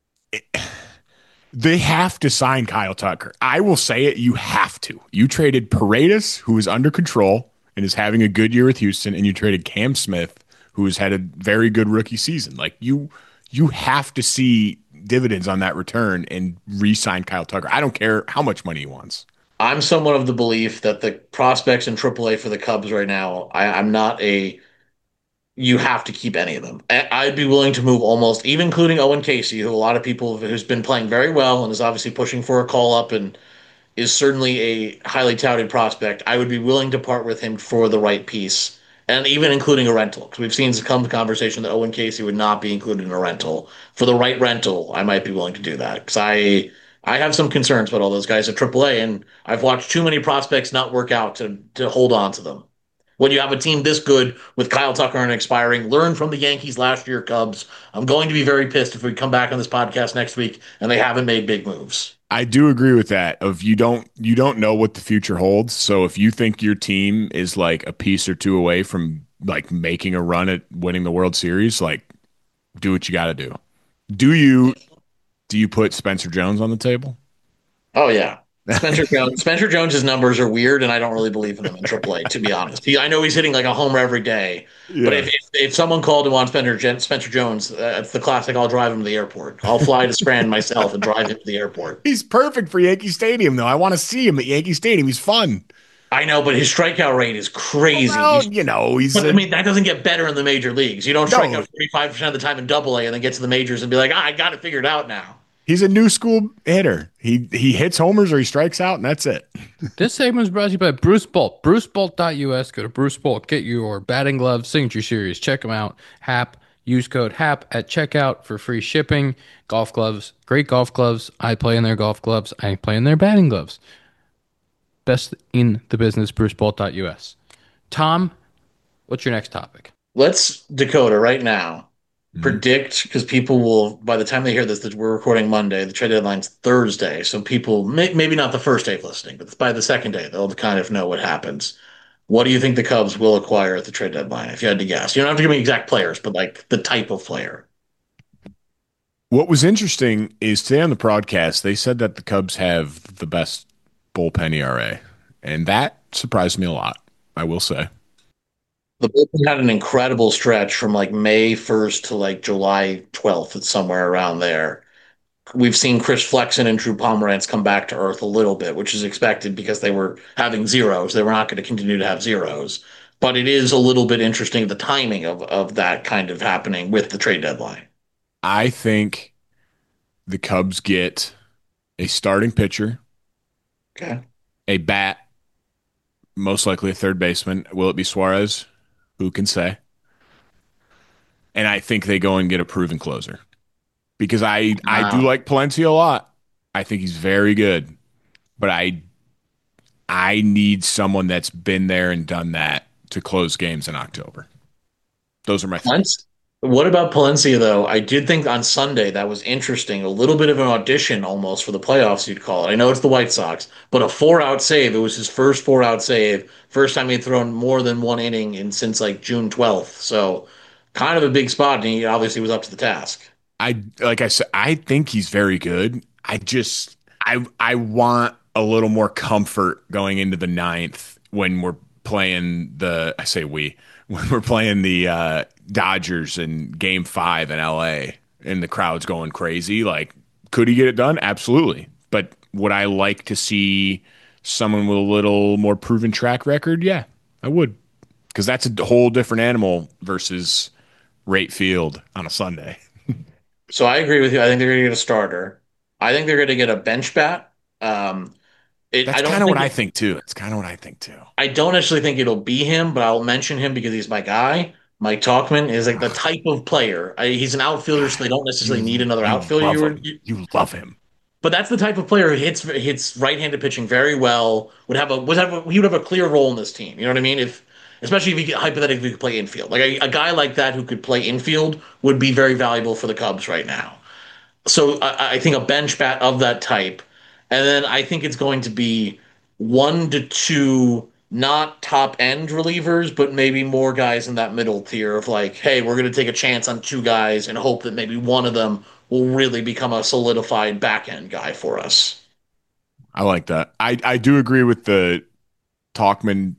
They have to sign Kyle Tucker. I will say it. You have to. You traded Paredes, who is under control and is having a good year with Houston, and you traded Cam Smith, who has had a very good rookie season. Like you have to see dividends on that return and re-sign Kyle Tucker. I don't care how much money he wants. I'm somewhat of the belief that the prospects in AAA for the Cubs right now, I'm not a you have to keep any of them. I'd be willing to move almost, even including Owen Casey, who a lot of people who's been playing very well and is obviously pushing for a call up and is certainly a highly touted prospect. I would be willing to part with him for the right piece, and even including a rental. Because we've seen some conversation that Owen Casey would not be included in a rental. For the right rental, I might be willing to do that because I have some concerns about all those guys at AAA, and I've watched too many prospects not work out to hold on to them. When you have a team this good with Kyle Tucker and expiring, learn from the Yankees last year, Cubs. I'm going to be very pissed if we come back on this podcast next week and they haven't made big moves. I do agree with that. Of you don't know what the future holds. So if you think your team is like a piece or two away from like making a run at winning the World Series, like do what you got to do. Do you put Spencer Jones on the table? Oh yeah, Spencer Jones's numbers are weird, and I don't really believe in them in AAA, to be honest. I know he's hitting like a homer every day, but Yeah. if someone called him on Spencer Jones, it's the classic. I'll drive him to the airport. I'll fly to Scranton myself and drive him to the airport. He's perfect for Yankee Stadium, though. I want to see him at Yankee Stadium. He's fun. I know, but his strikeout rate is crazy. Well, you know, But I mean, that doesn't get better in the major leagues. You don't strike no, out 45% of the time in Double A and then get to the majors and be like, I got it figured out now. he's a new school hitter. He hits homers or he strikes out, and that's it. This segment is brought to you by Bruce Bolt. BruceBolt.us. Go to Bruce Bolt. Get your batting gloves, signature series. Check them out. HAP. Use code HAP at checkout for free shipping. Golf gloves. Great golf gloves. I play in their golf gloves. I play in their batting gloves. Best in the business. BruceBolt.us. Tom, what's your next topic? Let's Dakota right now predict because people will by the time they hear this that we're recording Monday, the trade deadline's Thursday, so people maybe not the first day of listening, but by the second day they'll kind of know what happens. What do you think the Cubs will acquire at the trade deadline? If you had to guess, you don't have to give me exact players, but like the type of player. What was interesting is today on the broadcast, they said that the Cubs have the best bullpen ERA, and that surprised me a lot, I will say. The bullpen had an incredible stretch from like May 1st to like July 12th. It's somewhere around there. We've seen Chris Flexen and Drew Pomeranz come back to earth a little bit, which is expected because they were having zeros. They were not going to continue to have zeros. But it is a little bit interesting the timing of that kind of happening with the trade deadline. I think the Cubs get a starting pitcher, Okay. a bat, most likely a third baseman. Will it be Suarez? Who can say? And I think they go and get a proven closer because I do Wow. like Palencia a lot. I think he's very good, but I need someone that's been there and done that to close games in October. Those are my three. What about Palencia, though? I did think on Sunday that was interesting. A little bit of an audition almost for the playoffs, you'd call it. I know it's the White Sox, but a four-out save. It was his first four-out save. First time he'd thrown more than one inning in since like June 12th. So kind of a big spot, and he obviously was up to the task. I like I said, I think he's very good. I want a little more comfort going into the ninth when we're playing the I say we when we're playing the Dodgers in Game 5 in LA and the crowd's going crazy. Like, could he get it done? Absolutely. But would I like to see someone with a little more proven track record? Yeah, I would, because that's a whole different animal versus rate field on a Sunday. So I agree with you. I think they're going to get a starter. I think they're going to get a bench bat. Um, That's I don't kind of what think I think too. It's kind of what I think too. I don't actually think it'll be him, but I'll mention him because he's my guy. Mike Talkman is like the type of player. He's an outfielder, so they don't necessarily need another You outfielder. love him. You love him. But that's the type of player who hits right-handed pitching very well. He would have a clear role in this team. You know what I mean? If especially if he hypothetically could play infield, like a guy like that who could play infield would be very valuable for the Cubs right now. So I think a bench bat of that type, and then I think it's going to be one to two not top end relievers, but maybe more guys in that middle tier of like, hey, we're going to take a chance on two guys and hope that maybe one of them will really become a solidified back end guy for us. I like that. I do agree with the Talkman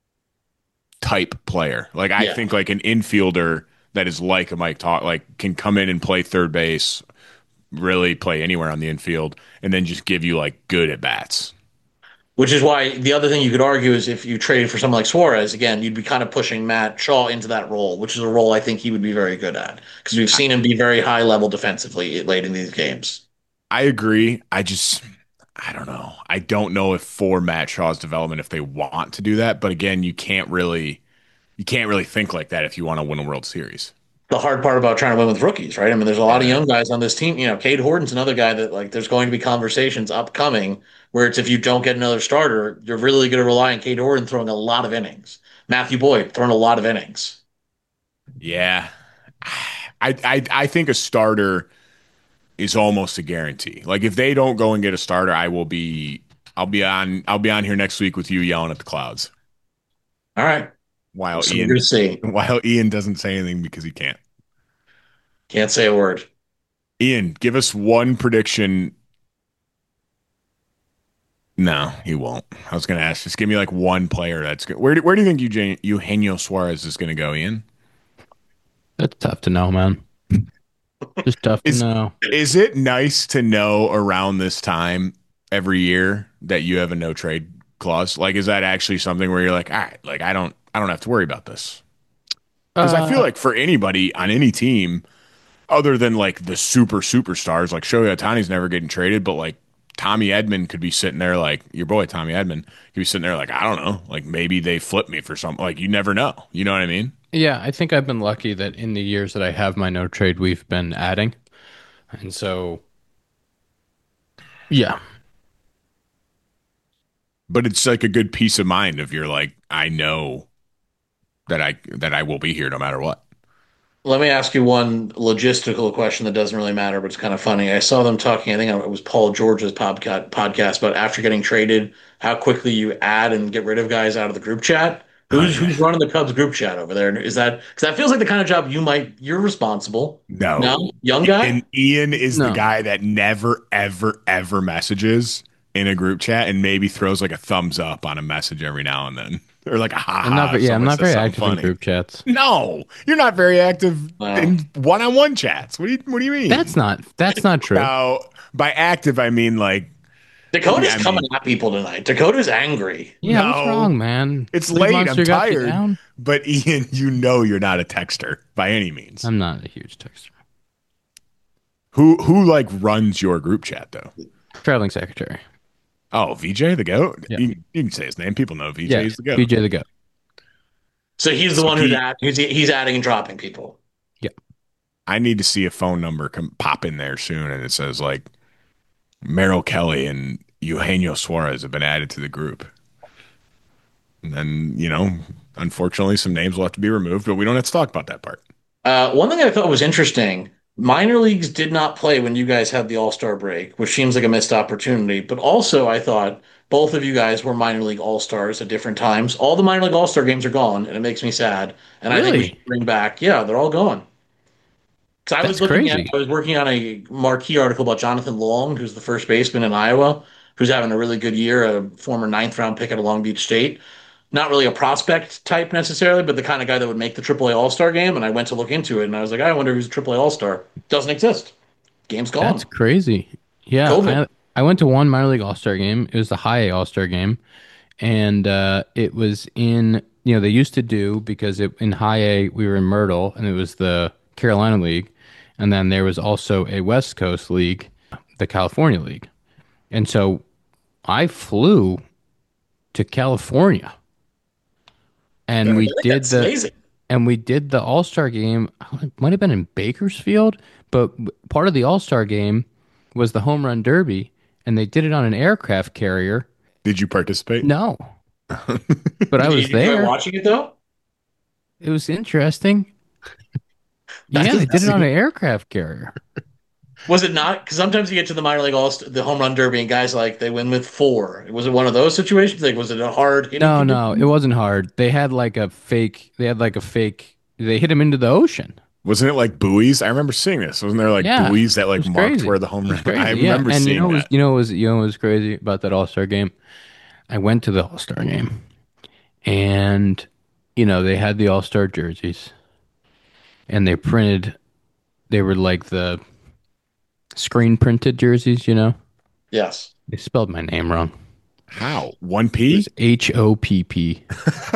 type player. Like, I Yeah, think like an infielder that is like a Mike Talk, like can come in and play third base, really play anywhere on the infield, and then just give you like good at bats. which is why the other thing you could argue is if you trade for someone like Suarez, again, you'd be kind of pushing Matt Shaw into that role, which is a role I think he would be very good at because we've seen him be very high level defensively late in these games. I agree. I don't know. I don't know if for Matt Shaw's development if they want to do that, but again, you can't really think like that if you want to win a World Series. The hard part about trying to win with rookies, right? I mean, there's a lot of Yeah. young guys on this team. You know, Cade Horton's another guy that like there's going to be conversations upcoming where it's if you don't get another starter, you're really going to rely on Cade Horton throwing a lot of innings. Matthew Boyd throwing a lot of innings. Yeah. I think a starter is almost a guarantee. Like if they don't go and get a starter, I'll be on here next week with you yelling at the clouds All right, while so we're going Ian to see. while Ian doesn't say anything because he can't. Can't say a word. Ian, give us one prediction No, he won't. I was going to ask, just give me like one player that's good. Where do you think Eugenio Suarez is going to go, Ian? That's tough to know, man. Just tough to Is know. is it nice to know around this time every year that you have a no trade clause? Like, is that actually something where you're like, all right, like I don't have to worry about this? Because I feel Uh, like for anybody on any team, other than like the superstars, like Shohei Ohtani's never getting traded, but like Tommy Edman could be sitting there, like your boy Tommy Edman could be sitting there, like I don't know, like maybe they flip me for something. Like you never know. You know what I mean? yeah, I think I've been lucky that in the years that I have my no trade, we've been adding, and so yeah, But it's like a good peace of mind if you're like, I know that I will be here no matter what. Let me ask you one logistical question that doesn't really matter, but it's kind of funny. I saw them talking, I think it was Paul George's podcast about after getting traded, how quickly you add and get rid of guys out of the group chat. Oh Who's yeah. who's running the Cubs group chat over there? Is that because that feels like the kind of job you're responsible? No, No. young guy. And Ian is the no, guy that never, ever, ever messages in a group chat and maybe throws like a thumbs up on a message every now and then. Or like a I'm not. haha if Yeah, I'm someone not says very something active in funny. group chats. No, you're not very active Wow. in one-on-one chats. What do you mean? That's not true. Now, by active I mean like yeah, Dakota's I coming mean at people tonight. Dakota's angry. Yeah, what's no. wrong, man? It's Sleep late. I'm monster got you tired. down. But Ian, you know you're not a texter by any means. I'm not a huge texter. Who like runs your group chat though? Traveling secretary. Oh, VJ the goat. Yeah, You can say his name. People know VJ yeah. is the goat. BJ the goat. So he's the So one who's adding and dropping people. Yeah, I need to see a phone number pop in there soon, and it says like Merrill Kelly and Eugenio Suarez have been added to the group. And then unfortunately, some names will have to be removed, but we don't have to talk about that part. One thing I thought was interesting, minor leagues did not play when you guys had the All-Star break, which seems like a missed opportunity. But also, I thought both of you guys were minor league All-Stars at different times. All the minor league All-Star games are gone, and it makes me sad. And I think we really? should bring back, yeah, they're all gone. Because That's crazy. I was working on a marquee article about Jonathan Long, who's the first baseman in Iowa, who's having a really good year, a former ninth round pick at Long Beach State. Not really a prospect type necessarily, but the kind of guy that would make the AAA All Star game. And I went to look into it, and I was like, I wonder who's a AAA All Star. Doesn't exist. Game's That's gone. crazy. Yeah, COVID. I went to one minor league All Star game. It was the high A All Star game, and it was in they used to do because in high A we were in Myrtle, and it was the Carolina League, and then there was also a West Coast league, the California League, and so I flew to California, and I we think did that's the amazing. All Star game. It might have been in Bakersfield, but part of the All Star game was the home run derby, and they did it on an aircraft carrier. Did you participate? No, but I was Did you enjoy there. watching it though? It was interesting. Yeah, they did it That's on an aircraft carrier. Was it not? Because sometimes you get to the minor league the home run derby, and guys like they win with four. Was it one of those situations? Like, was it a hard hitting No, it condition? wasn't hard. They had like a fake. They had like a fake. They hit him into the ocean. Wasn't it like buoys? I remember seeing this. Wasn't there like Yeah, buoys that it like was marked crazy. where the home It was run? I crazy. Yeah, remember and seeing that. you know what was crazy about that All Star game? I went to the All Star game, and they had the All Star jerseys, and they printed. They were like the screen printed jerseys. Yes. They spelled my name wrong. How? One It was P? Hopp.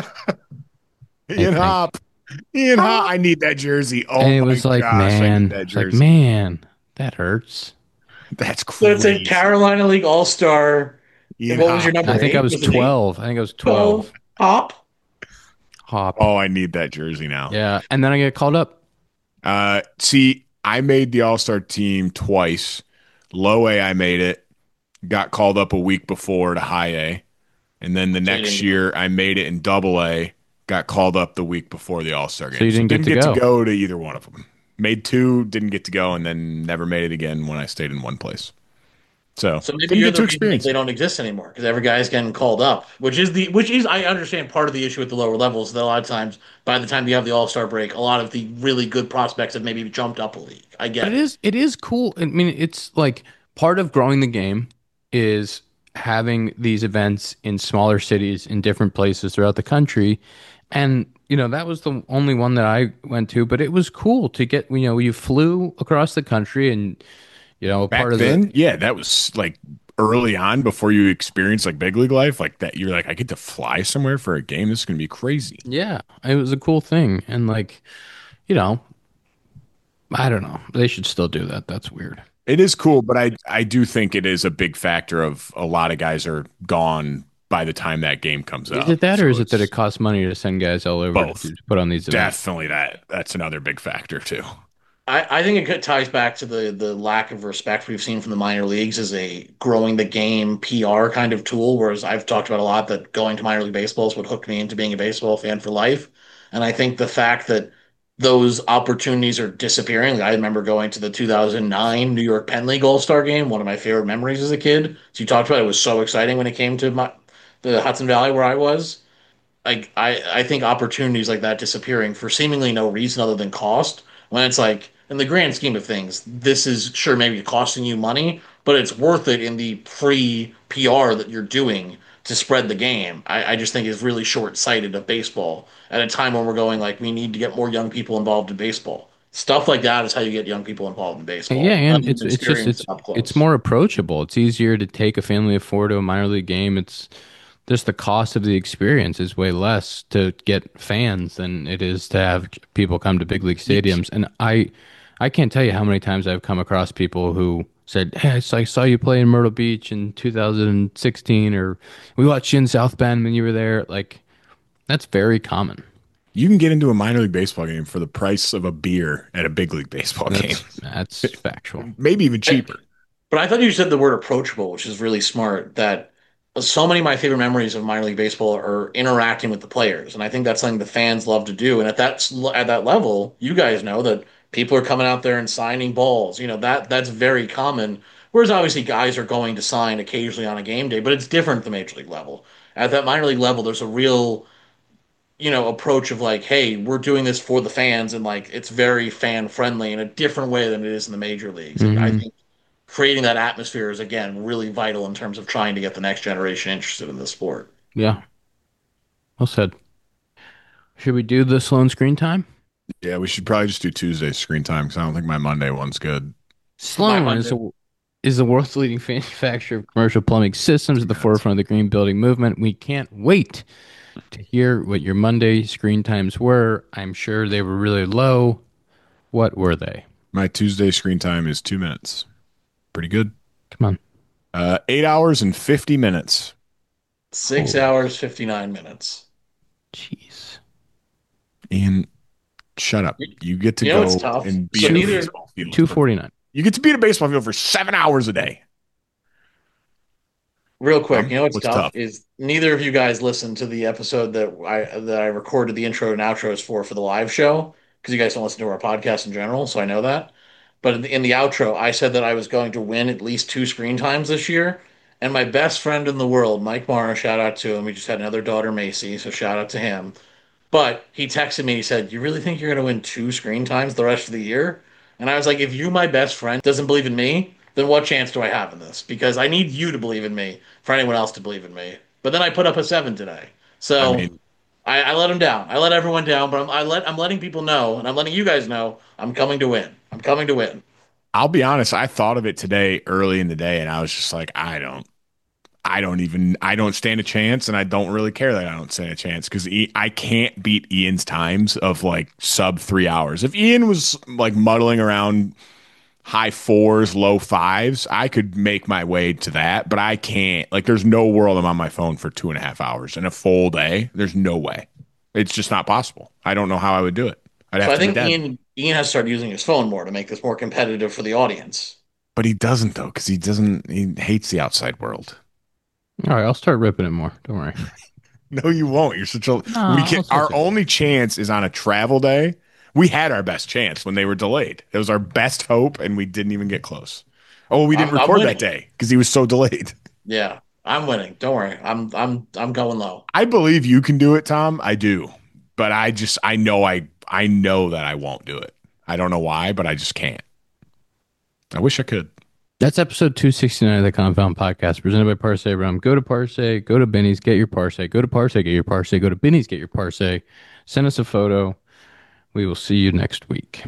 I Ian think. Hop. Ian Hop. I need that jersey. Oh And it my was like, gosh, I need man, that it's like, jersey. man, that hurts. That's So it's a crazy. Carolina League All Star. Ian What was your Hop. I number? think I Eight? was Was it eight? 12. I think I was 12. 12. Hop. Hop. Oh, I need that jersey now. Yeah. And then I get called up. See, I made the All-Star team twice. Low A, I made it. Got called up a week before to high A. And then the So you next didn't go. year, I made it in double A. Got called up the week before the All-Star So game. you So didn't get didn't to get to go. go to either one of them. Made two, didn't get to go, and then never made it again when I stayed in one place. So So maybe didn't you're get the to reason that experience they it. don't exist anymore because every guy's getting called up, which is I understand part of the issue with the lower levels that a lot of times by the time you have the All Star break, a lot of the really good prospects have maybe jumped up a league. I But get it. it is cool. I mean, it's like part of growing the game is having these events in smaller cities in different places throughout the country. And, that was the only one that I went to, but it was cool to get, you flew across the country and, Back part of the, then, yeah, that was like early on before you experienced like big league life, like that. You're like, I get to fly somewhere for a game. This is gonna be crazy. yeah, it was a cool thing. And like, you know, I don't know. They should still do that. That's weird. It is cool, but I do think it is a big factor of a lot of guys are gone by the time that game comes Is up. it that, or So is it that it it's costs money to send guys all over both. to put on these events? Definitely that. That's another big factor too. I think it ties back to the lack of respect we've seen from the minor leagues as a growing the game PR kind of tool. Whereas I've talked about a lot that going to minor league baseball is what hooked me into being a baseball fan for life. And I think the fact that those opportunities are disappearing. Like I remember going to the 2009 New York Penn League All-Star game, one of my favorite memories as a kid. So you talked about it was so exciting when it came to the Hudson Valley where I was. Like I think opportunities like that disappearing for seemingly no reason other than cost, when it's like in the grand scheme of things, this is sure maybe costing you money, but it's worth it in the pre PR that you're doing to spread the game. I just think is really short sighted of baseball at a time when we're going like we need to get more young people involved in baseball. Stuff like that is how you get young people involved in Yeah, baseball. and Other it's than it's just experience it's up it's close. more approachable. It's easier to take a family of four to a minor league game. It's just the cost of the experience is way less to get fans than it is to have people come to big league stadiums. And I can't tell you how many times I've come across people who said, "Hey, I saw you play in Myrtle Beach in 2016, or we watched you in South Bend when you were there." Like that's very common. You can get into a minor league baseball game for the price of a beer at a big league baseball game. That's factual. Maybe even cheaper. But I thought you said the word approachable, which is really smart. That so many of my favorite memories of minor league baseball are interacting with the players, and I think that's something the fans love to do. And at that level, you guys know that people are coming out there and signing balls. That's very common. Whereas obviously guys are going to sign occasionally on a game day, but it's different at the major league level. At that minor league level, there's a real approach of like, hey, we're doing this for the fans, and like it's very fan friendly in a different way than it is in the major leagues. And I Hmm. think creating that atmosphere is again really vital in terms of trying to get the next generation interested in the sport. Yeah, well said. Should we do the Sloan screen time? Yeah, we should probably just do Tuesday screen time because I don't think my Monday one's good. My Sloan Monday, is the world's leading manufacturer of commercial plumbing systems at the Congrats. forefront of the green building movement. We can't wait to hear what your Monday screen times were. I'm sure they were really low. What were they? My Tuesday screen time is 2 minutes. Pretty good. Come on. 8 hours and 50 minutes. 6 hours 59 minutes. Jeez. And shut up. You get to It's go tough. and be So at a neither baseball field. 249. You get to be at a baseball field for 7 hours a day. Real quick, what's What's tough tough? is neither of you guys listened to the episode that I recorded the intro and outros for the live show because you guys don't listen to our podcast in general, so I know that. But in the outro, I said that I was going to win at least 2 screen times this year, and my best friend in the world, Mike Mara, shout out to him. We just had another daughter, Macy, so shout out to him. But he texted me. He said, "You really think you're going to win 2 screen times the rest of the year?" And I was like, "If you, my best friend, doesn't believe in me, then what chance do I have in this? Because I need you to believe in me for anyone else to believe in me." But then I put up a 7 today, I so mean, I let him down. I let everyone down, but I'm letting people know, and I'm letting you guys know I'm coming to win. I'm coming to win. I'll be honest. I thought of it today early in the day, and I was just like, I don't stand a chance, and I don't really care that I don't stand a chance because I can't beat Ian's times of like sub 3 hours. If Ian was like muddling around high fours, low fives, I could make my way to that, but I can't. Like, there's no world I'm on my phone for 2.5 hours in a full day. There's no way. It's just not possible. I don't know how I would do it. I'd So have I to be think dead. Ian has started using his phone more to make this more competitive for the audience. But he doesn't though, because he hates the outside world. All right, I'll start ripping it more. Don't worry. No, you won't. You're such a No, we can I'll still our say only chance is on a travel day. We had our best chance when they were delayed. It was our best hope, and we didn't even get close. Oh, we didn't I'm record that winning. day because he was so delayed. Yeah, I'm winning. Don't worry. I'm going low. I believe you can do it, Tom. I do. But I know that I won't do it. I don't know why, but I just can't. I wish I could. That's episode 269 of the Compound Podcast, presented by Parse Rum. Go to Parse, go to Benny's, get your Parse. Go to Parse, get your Parse. Go to Benny's, get your Parse. Send us a photo. We will see you next week.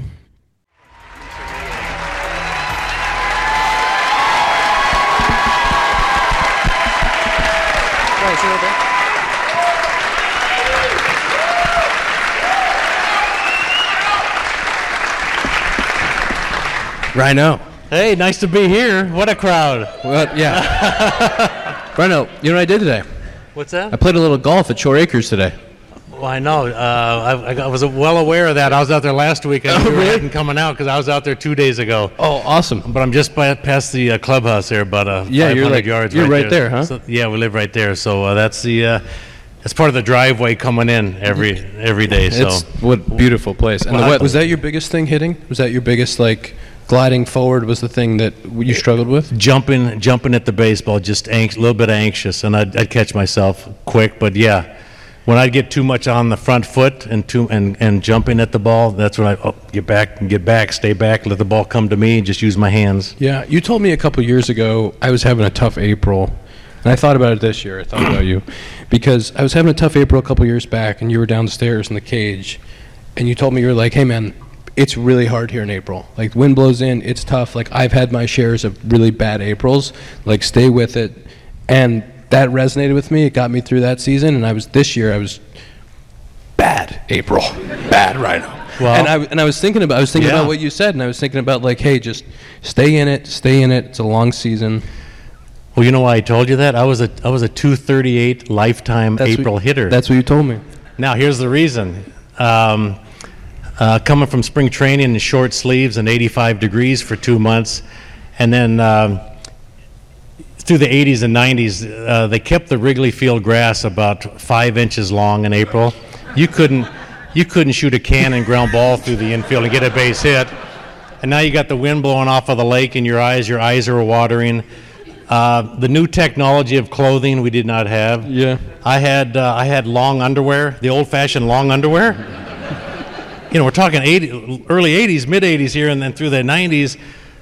Rhino. Hey, nice to be here. What a crowd. Well, yeah. Rhino, you know what I did today? What's that? I played a little golf at Shore Acres today. Well, I know. I was well aware of that. I was out there last week. And you were coming out because I was out there 2 days ago. Oh, awesome. But I'm just past the clubhouse here, about 500 yards. You're right there, huh? So, yeah, we live right there. So that's part of the driveway coming in every day. So It's what beautiful place. And was that your biggest thing hitting? Was that your biggest, like, gliding forward was the thing that you struggled with? Jumping at the baseball, just a little bit anxious, and I'd catch myself quick. But yeah, when I'd get too much on the front foot and jumping at the ball, that's when get back, stay back, let the ball come to me, and just use my hands. Yeah, you told me a couple years ago I was having a tough April, and I thought about it this year. I thought about you because I was having a tough April a couple years back, and you were downstairs in the cage, and you told me, you were like, hey man, it's really hard here in April. Like, wind blows in, it's tough. Like, I've had my shares of really bad Aprils. Like, stay with it. And that resonated with me. It got me through that season. And this year I was bad April. Bad Rhino. Well, and I was thinking about what you said, and I was thinking about, like, hey, just stay in it. It's a long season. Well, you know why I told you that? I was a 238 lifetime April hitter. That's what you told me. Now, here's the reason. Coming from spring training in short sleeves and 85 degrees for 2 months, and then through the 80s and 90s, they kept the Wrigley Field grass about 5 inches long in April. You couldn't shoot a cannon ground ball through the infield and get a base hit. And now you got the wind blowing off of the lake in your eyes are watering. The new technology of clothing we did not have. Yeah. I had long underwear, the old-fashioned long underwear. We're talking early 80s, mid 80s here, and then through the 90s,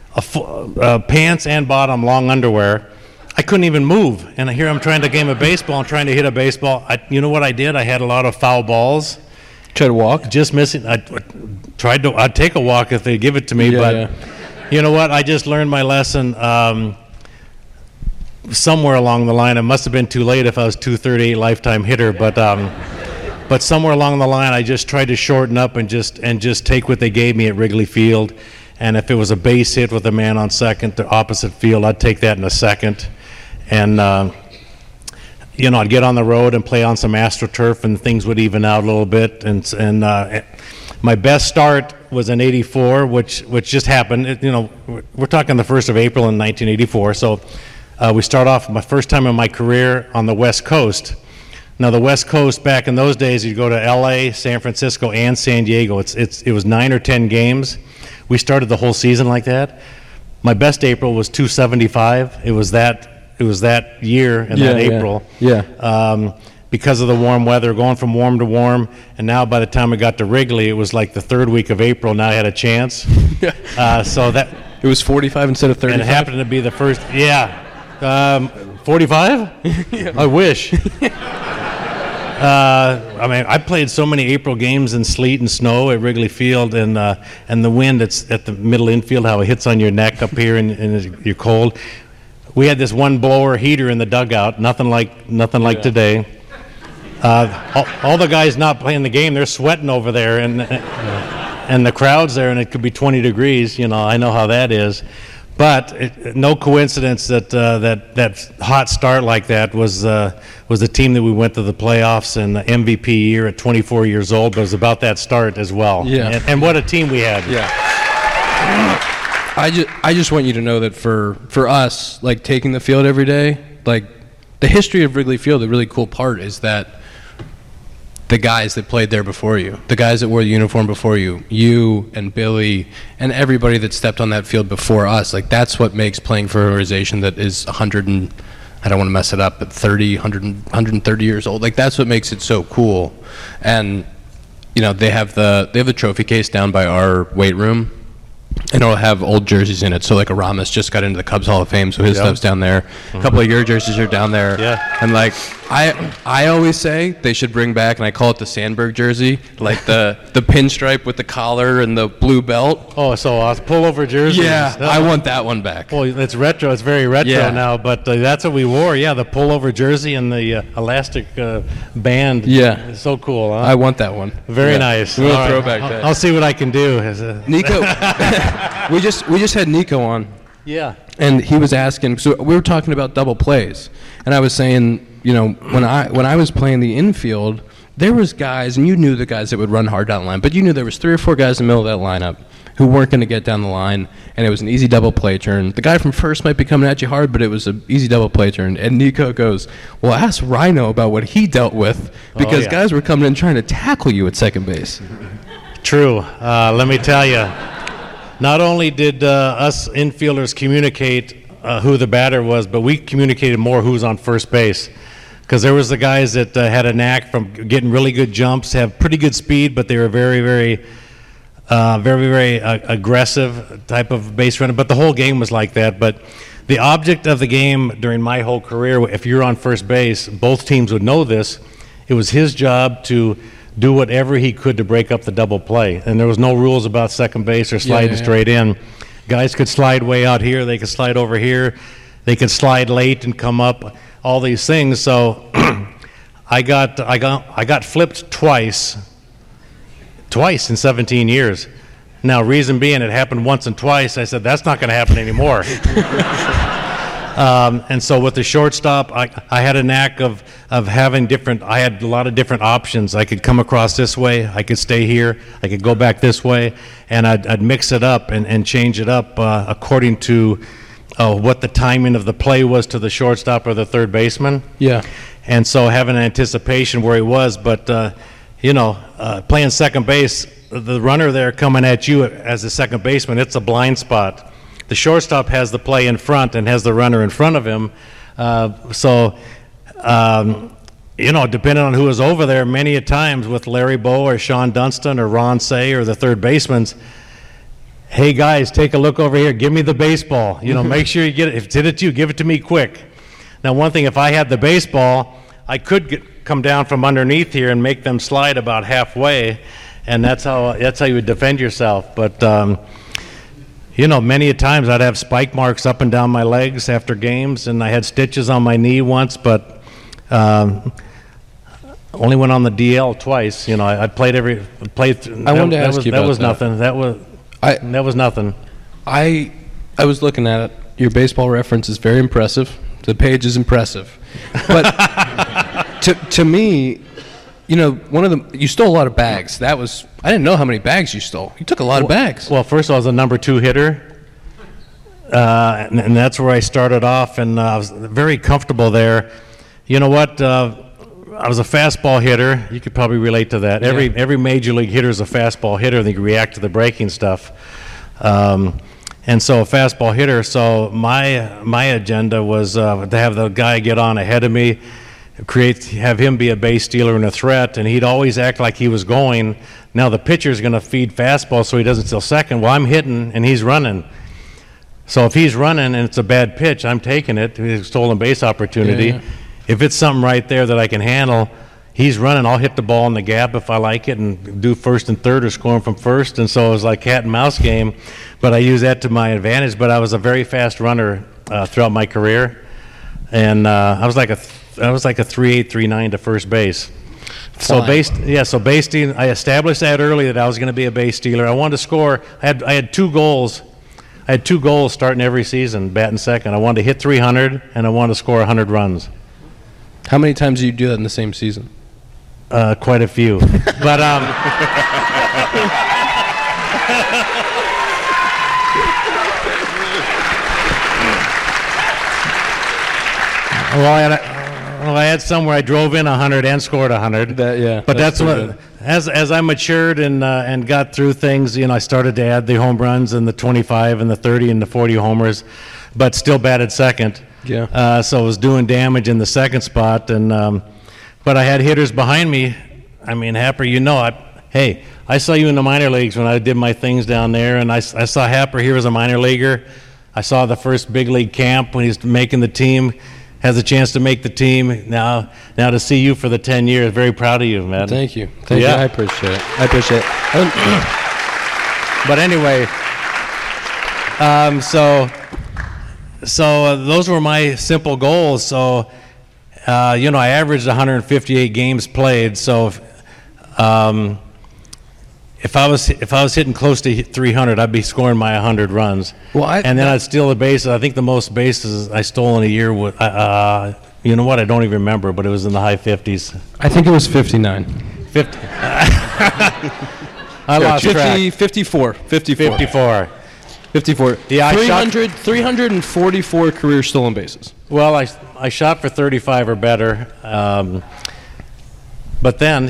pants and bottom long underwear. I couldn't even move, and here I'm trying to game a baseball and trying to hit a baseball. You know what I did? I had a lot of foul balls. Try to walk? Just missing. I'd take a walk if they give it to me, You know what? I just learned my lesson somewhere along the line. It must have been too late if I was 238 lifetime hitter, but somewhere along the line, I just tried to shorten up and just take what they gave me at Wrigley Field. And if it was a base hit with a man on second, the opposite field, I'd take that in a second. And I'd get on the road and play on some AstroTurf, and things would even out a little bit. And my best start was in '84, which just happened. We're talking the 1st of April in 1984. So we start off my first time in my career on the West Coast. Now, the West Coast, back in those days, you'd go to L.A., San Francisco, and San Diego. It was 9 or 10 games. We started the whole season like that. My best April was 275. It was that year in that April. Yeah. Because of the warm weather, going from warm to warm, and now by the time we got to Wrigley, it was like the 3rd week of April. Now I had a chance. So that it was 45 instead of 35. And it happened to be the first. 45? I wish. I played so many April games in sleet and snow at Wrigley Field, and the wind that's at the middle infield, how it hits on your neck up here, and you're cold. We had this one blower heater in the dugout, nothing like today. All the guys not playing the game, they're sweating over there, and the crowd's there, and it could be 20 degrees. I know how that is. But no coincidence that that hot start like that was the team that we went to the playoffs and the MVP year at 24 years old. But it was about that start as well. Yeah. And what a team we had. Yeah. I just want you to know that for us, like, taking the field every day, like, the history of Wrigley Field, the really cool part is that the guys that played there before you, the guys that wore the uniform before you, you and Billy and everybody that stepped on that field before us, like, that's what makes playing for an organization that is 100 and, I don't want to mess it up, but 130 years old. Like, that's what makes it so cool. And, they have the trophy case down by our weight room. and it'll have old jerseys in it. So like Aramis just got into the Cubs Hall of Fame, so his stuff's down there. A couple of your jerseys are down there. Yeah. And like I always say they should bring back, and I call it the Sandberg jersey, like the pinstripe with the collar and the blue belt. Oh, so pullover jersey. Yeah, I want that one back. Well, it's retro. It's very retro now, but that's what we wore. Yeah, the pullover jersey and the elastic band. Yeah. It's so cool, huh? I want that one. Very nice. We'll All throw right. back that. I'll see what I can do. Nico, we just had Nico on. Yeah. And he was asking, so we were talking about double plays, and I was saying, you know, when I was playing the infield, there was guys, and you knew the guys that would run hard down the line, but you knew there was 3 or 4 guys in the middle of that lineup who weren't going to get down the line, and it was an easy double play turn. The guy from first might be coming at you hard, but it was an easy double play turn. And Nico goes, well, ask Rhino about what he dealt with, because guys were coming in trying to tackle you at second base. True. Let me tell you, not only did us infielders communicate who the batter was, but we communicated more who was on first base. Because there was the guys that had a knack from getting really good jumps, have pretty good speed, but they were very, very aggressive type of base runner. But the whole game was like that. But the object of the game during my whole career, if you're on first base, both teams would know this. It was his job to do whatever he could to break up the double play. And there was no rules about second base or sliding straight in. Guys could slide way out here. They could slide over here. They could slide late and come up. All these things. So I got flipped twice in 17 years. Now, reason being, it happened once and twice. I said, that's not going to happen anymore. And so with the shortstop, I had a knack of having I had a lot of different options. I could come across this way, I could stay here, I could go back this way, and I'd mix it up and change it up according to what the timing of the play was to the shortstop or the third baseman. Yeah. And so having an anticipation where he was, but playing second base, the runner there coming at you as a second baseman, it's a blind spot. The shortstop has the play in front and has the runner in front of him. Depending on who was over there, many a times with Larry Bow or Sean Dunston or Ron Say or the third baseman's, hey guys, take a look over here, give me the baseball. Make sure you get it. If it's hit at you, give it to me quick. Now, one thing, if I had the baseball, I could come down from underneath here and make them slide about halfway, and that's how you would defend yourself. But many a times I'd have spike marks up and down my legs after games, and I had stitches on my knee once, but only went on the DL twice. I played. I wanted to ask you about that. That was nothing. That was nothing. I was looking at it. Your baseball reference is very impressive. The page is impressive, but to me, you stole a lot of bags. I didn't know how many bags you stole. You took a lot of bags. Well, first of all, I was a number 2 hitter, and that's where I started off, and I was very comfortable there. You know what? I was a fastball hitter. You could probably relate to that. Yeah. Every major league hitter is a fastball hitter. They can react to the breaking stuff. And so a fastball hitter. So my agenda was to have the guy get on ahead of me, have him be a base stealer and a threat, and he'd always act like he was going. Now the pitcher's going to feed fastball so he doesn't steal second. Well, I'm hitting and he's running. So if he's running and it's a bad pitch, I'm taking it. It's a stolen base opportunity. Yeah. If it's something right there that I can handle, he's running, I'll hit the ball in the gap if I like it and do first and third or scoring from first. And so it was like cat and mouse game, but I use that to my advantage. But I was a very fast runner throughout my career, and I was like a 3.8, 3.9 to first base. So base stealing, I established that early that I was going to be a base stealer. I wanted to score. I had 2 goals. I had 2 goals starting every season, batting second. I wanted to hit 300, and I wanted to score 100 runs. How many times do you do that in the same season? Quite a few. But I had some where I drove in 100 and scored 100. But that's what, as I matured and got through things, I started to add the home runs and the 25 and the 30 and the 40 homers, but still batted second. Yeah. So I was doing damage in the second spot, and but I had hitters behind me. I mean, Happer, I saw you in the minor leagues when I did my things down there, and I saw Happer here as a minor leaguer. I saw the first big league camp when he's making the team, has a chance to make the team. Now to see you for the 10 years, very proud of you, man. Thank you. Thank you. I appreciate it. But anyway, so those were my simple goals. So, I averaged 158 games played. So, if I was hitting close to 300, I'd be scoring my 100 runs. And then I'd steal the bases. I think the most bases I stole in a year was, you know what? I don't even remember, but it was in the high 50s. I think it was 59. 50. I lost 54. 54. Yeah, 344 career stolen bases. Well, I shot for 35 or better. But then,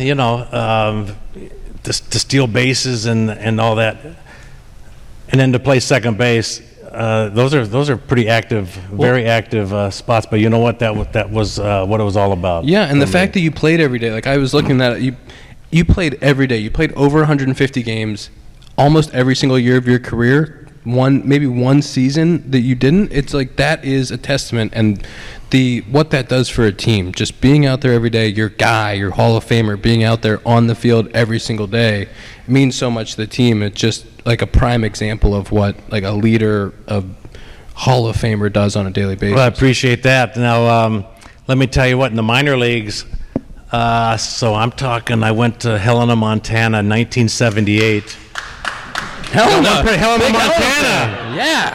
to steal bases and all that, and then to play second base, those are pretty active, very active spots. But you know what? That was what it was all about. Yeah, and the fact that you played every day, like I was looking at it, you played every day. You played over 150 games, almost every single year of your career. Maybe one season that you didn't. It's like that is a testament, and what that does for a team, just being out there every day, your guy, your Hall of Famer, being out there on the field every single day means so much to the team. It's just like a prime example of what like a leader, a Hall of Famer does on a daily basis. Well, I appreciate that. Now, let me tell you what, in the minor leagues, so I'm talking, I went to Helena, Montana, 1978. Helena, Montana. Yeah.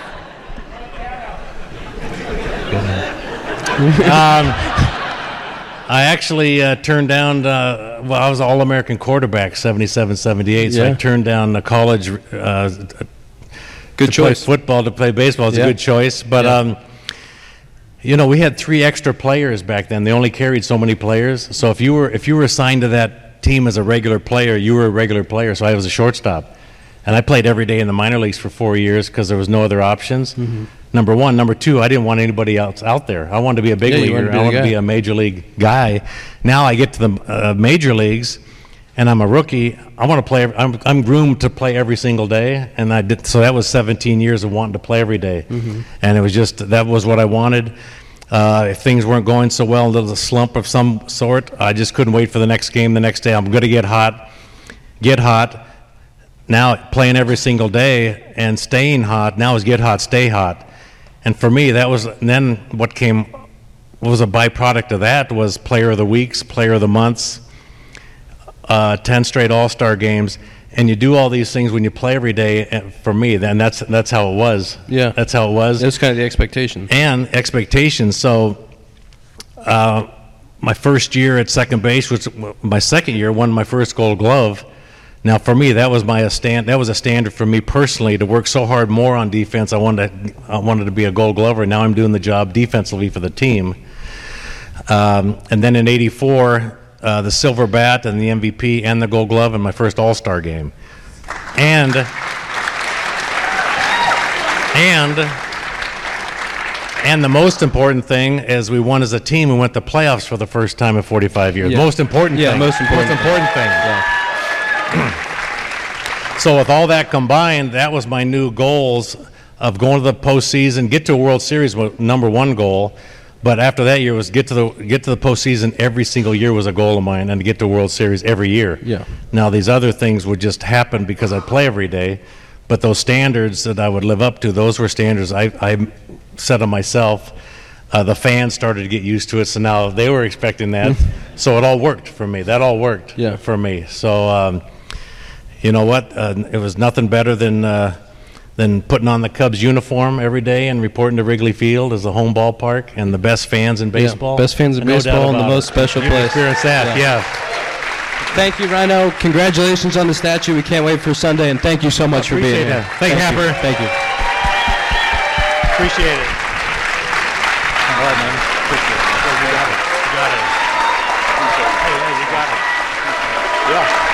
I actually turned down, I was an All-American quarterback, 77, 78, so I turned down the college good choice. Play football to play baseball. It's a good choice. But, we had 3 extra players back then. They only carried so many players. So if you were assigned to that team as a regular player, you were a regular player. So I was a shortstop. And I played every day in the minor leagues for 4 years because there was no other options. Mm-hmm. Number one. Number two, I didn't want anybody else out there. I wanted to be a big leaguer. I wanted to be a major league guy. Now I get to the major leagues, and I'm a rookie. I want to play. I'm groomed to play every single day, and I did. So that was 17 years of wanting to play every day. Mm-hmm. And it was just that was what I wanted. If things weren't going so well, a little slump of some sort, I just couldn't wait for the next game the next day. I'm going to get hot. Now playing every single day and staying hot, now is get hot, stay hot. And for me, that was, and then what was a byproduct of that was player of the weeks, player of the months, 10 straight all-star games. And you do all these things when you play every day. For me, then that's how it was. Yeah. That's how it was. That's kind of the expectation. And expectations. So my first year at second base, which my second year, won my first Gold Glove. Now, for me, that was a standard for me personally to work so hard more on defense. I wanted to be a Gold Glover. Now I'm doing the job defensively for the team. And then in '84, the Silver Bat and the MVP and the Gold Glove in my first All-Star game. And the most important thing is we won as a team. We went to playoffs for the first time in 45 years. Yeah. Most important thing. Most important thing. Yeah. So with all that combined, that was my new goals of going to the postseason, get to a World Series was number one goal. But after that year was get to the postseason every single year was a goal of mine, and to get to a World Series every year. Yeah. Now these other things would just happen because I play every day, but those standards that I would live up to, those were standards I set on myself. The fans started to get used to it, so now they were expecting that. So it all worked for me. That all worked for me. So you know what? It was nothing better than putting on the Cubs uniform every day and reporting to Wrigley Field as a home ballpark and the best fans in baseball. Best fans in baseball and the most special place. Experience that, yeah. Thank you, Rhino. Congratulations on the statue. We can't wait for Sunday, and thank you so much for being here. Thank you, Happer. Thank you. Appreciate it. All right, man. Appreciate it. You got it. Hey, you got it. Yeah.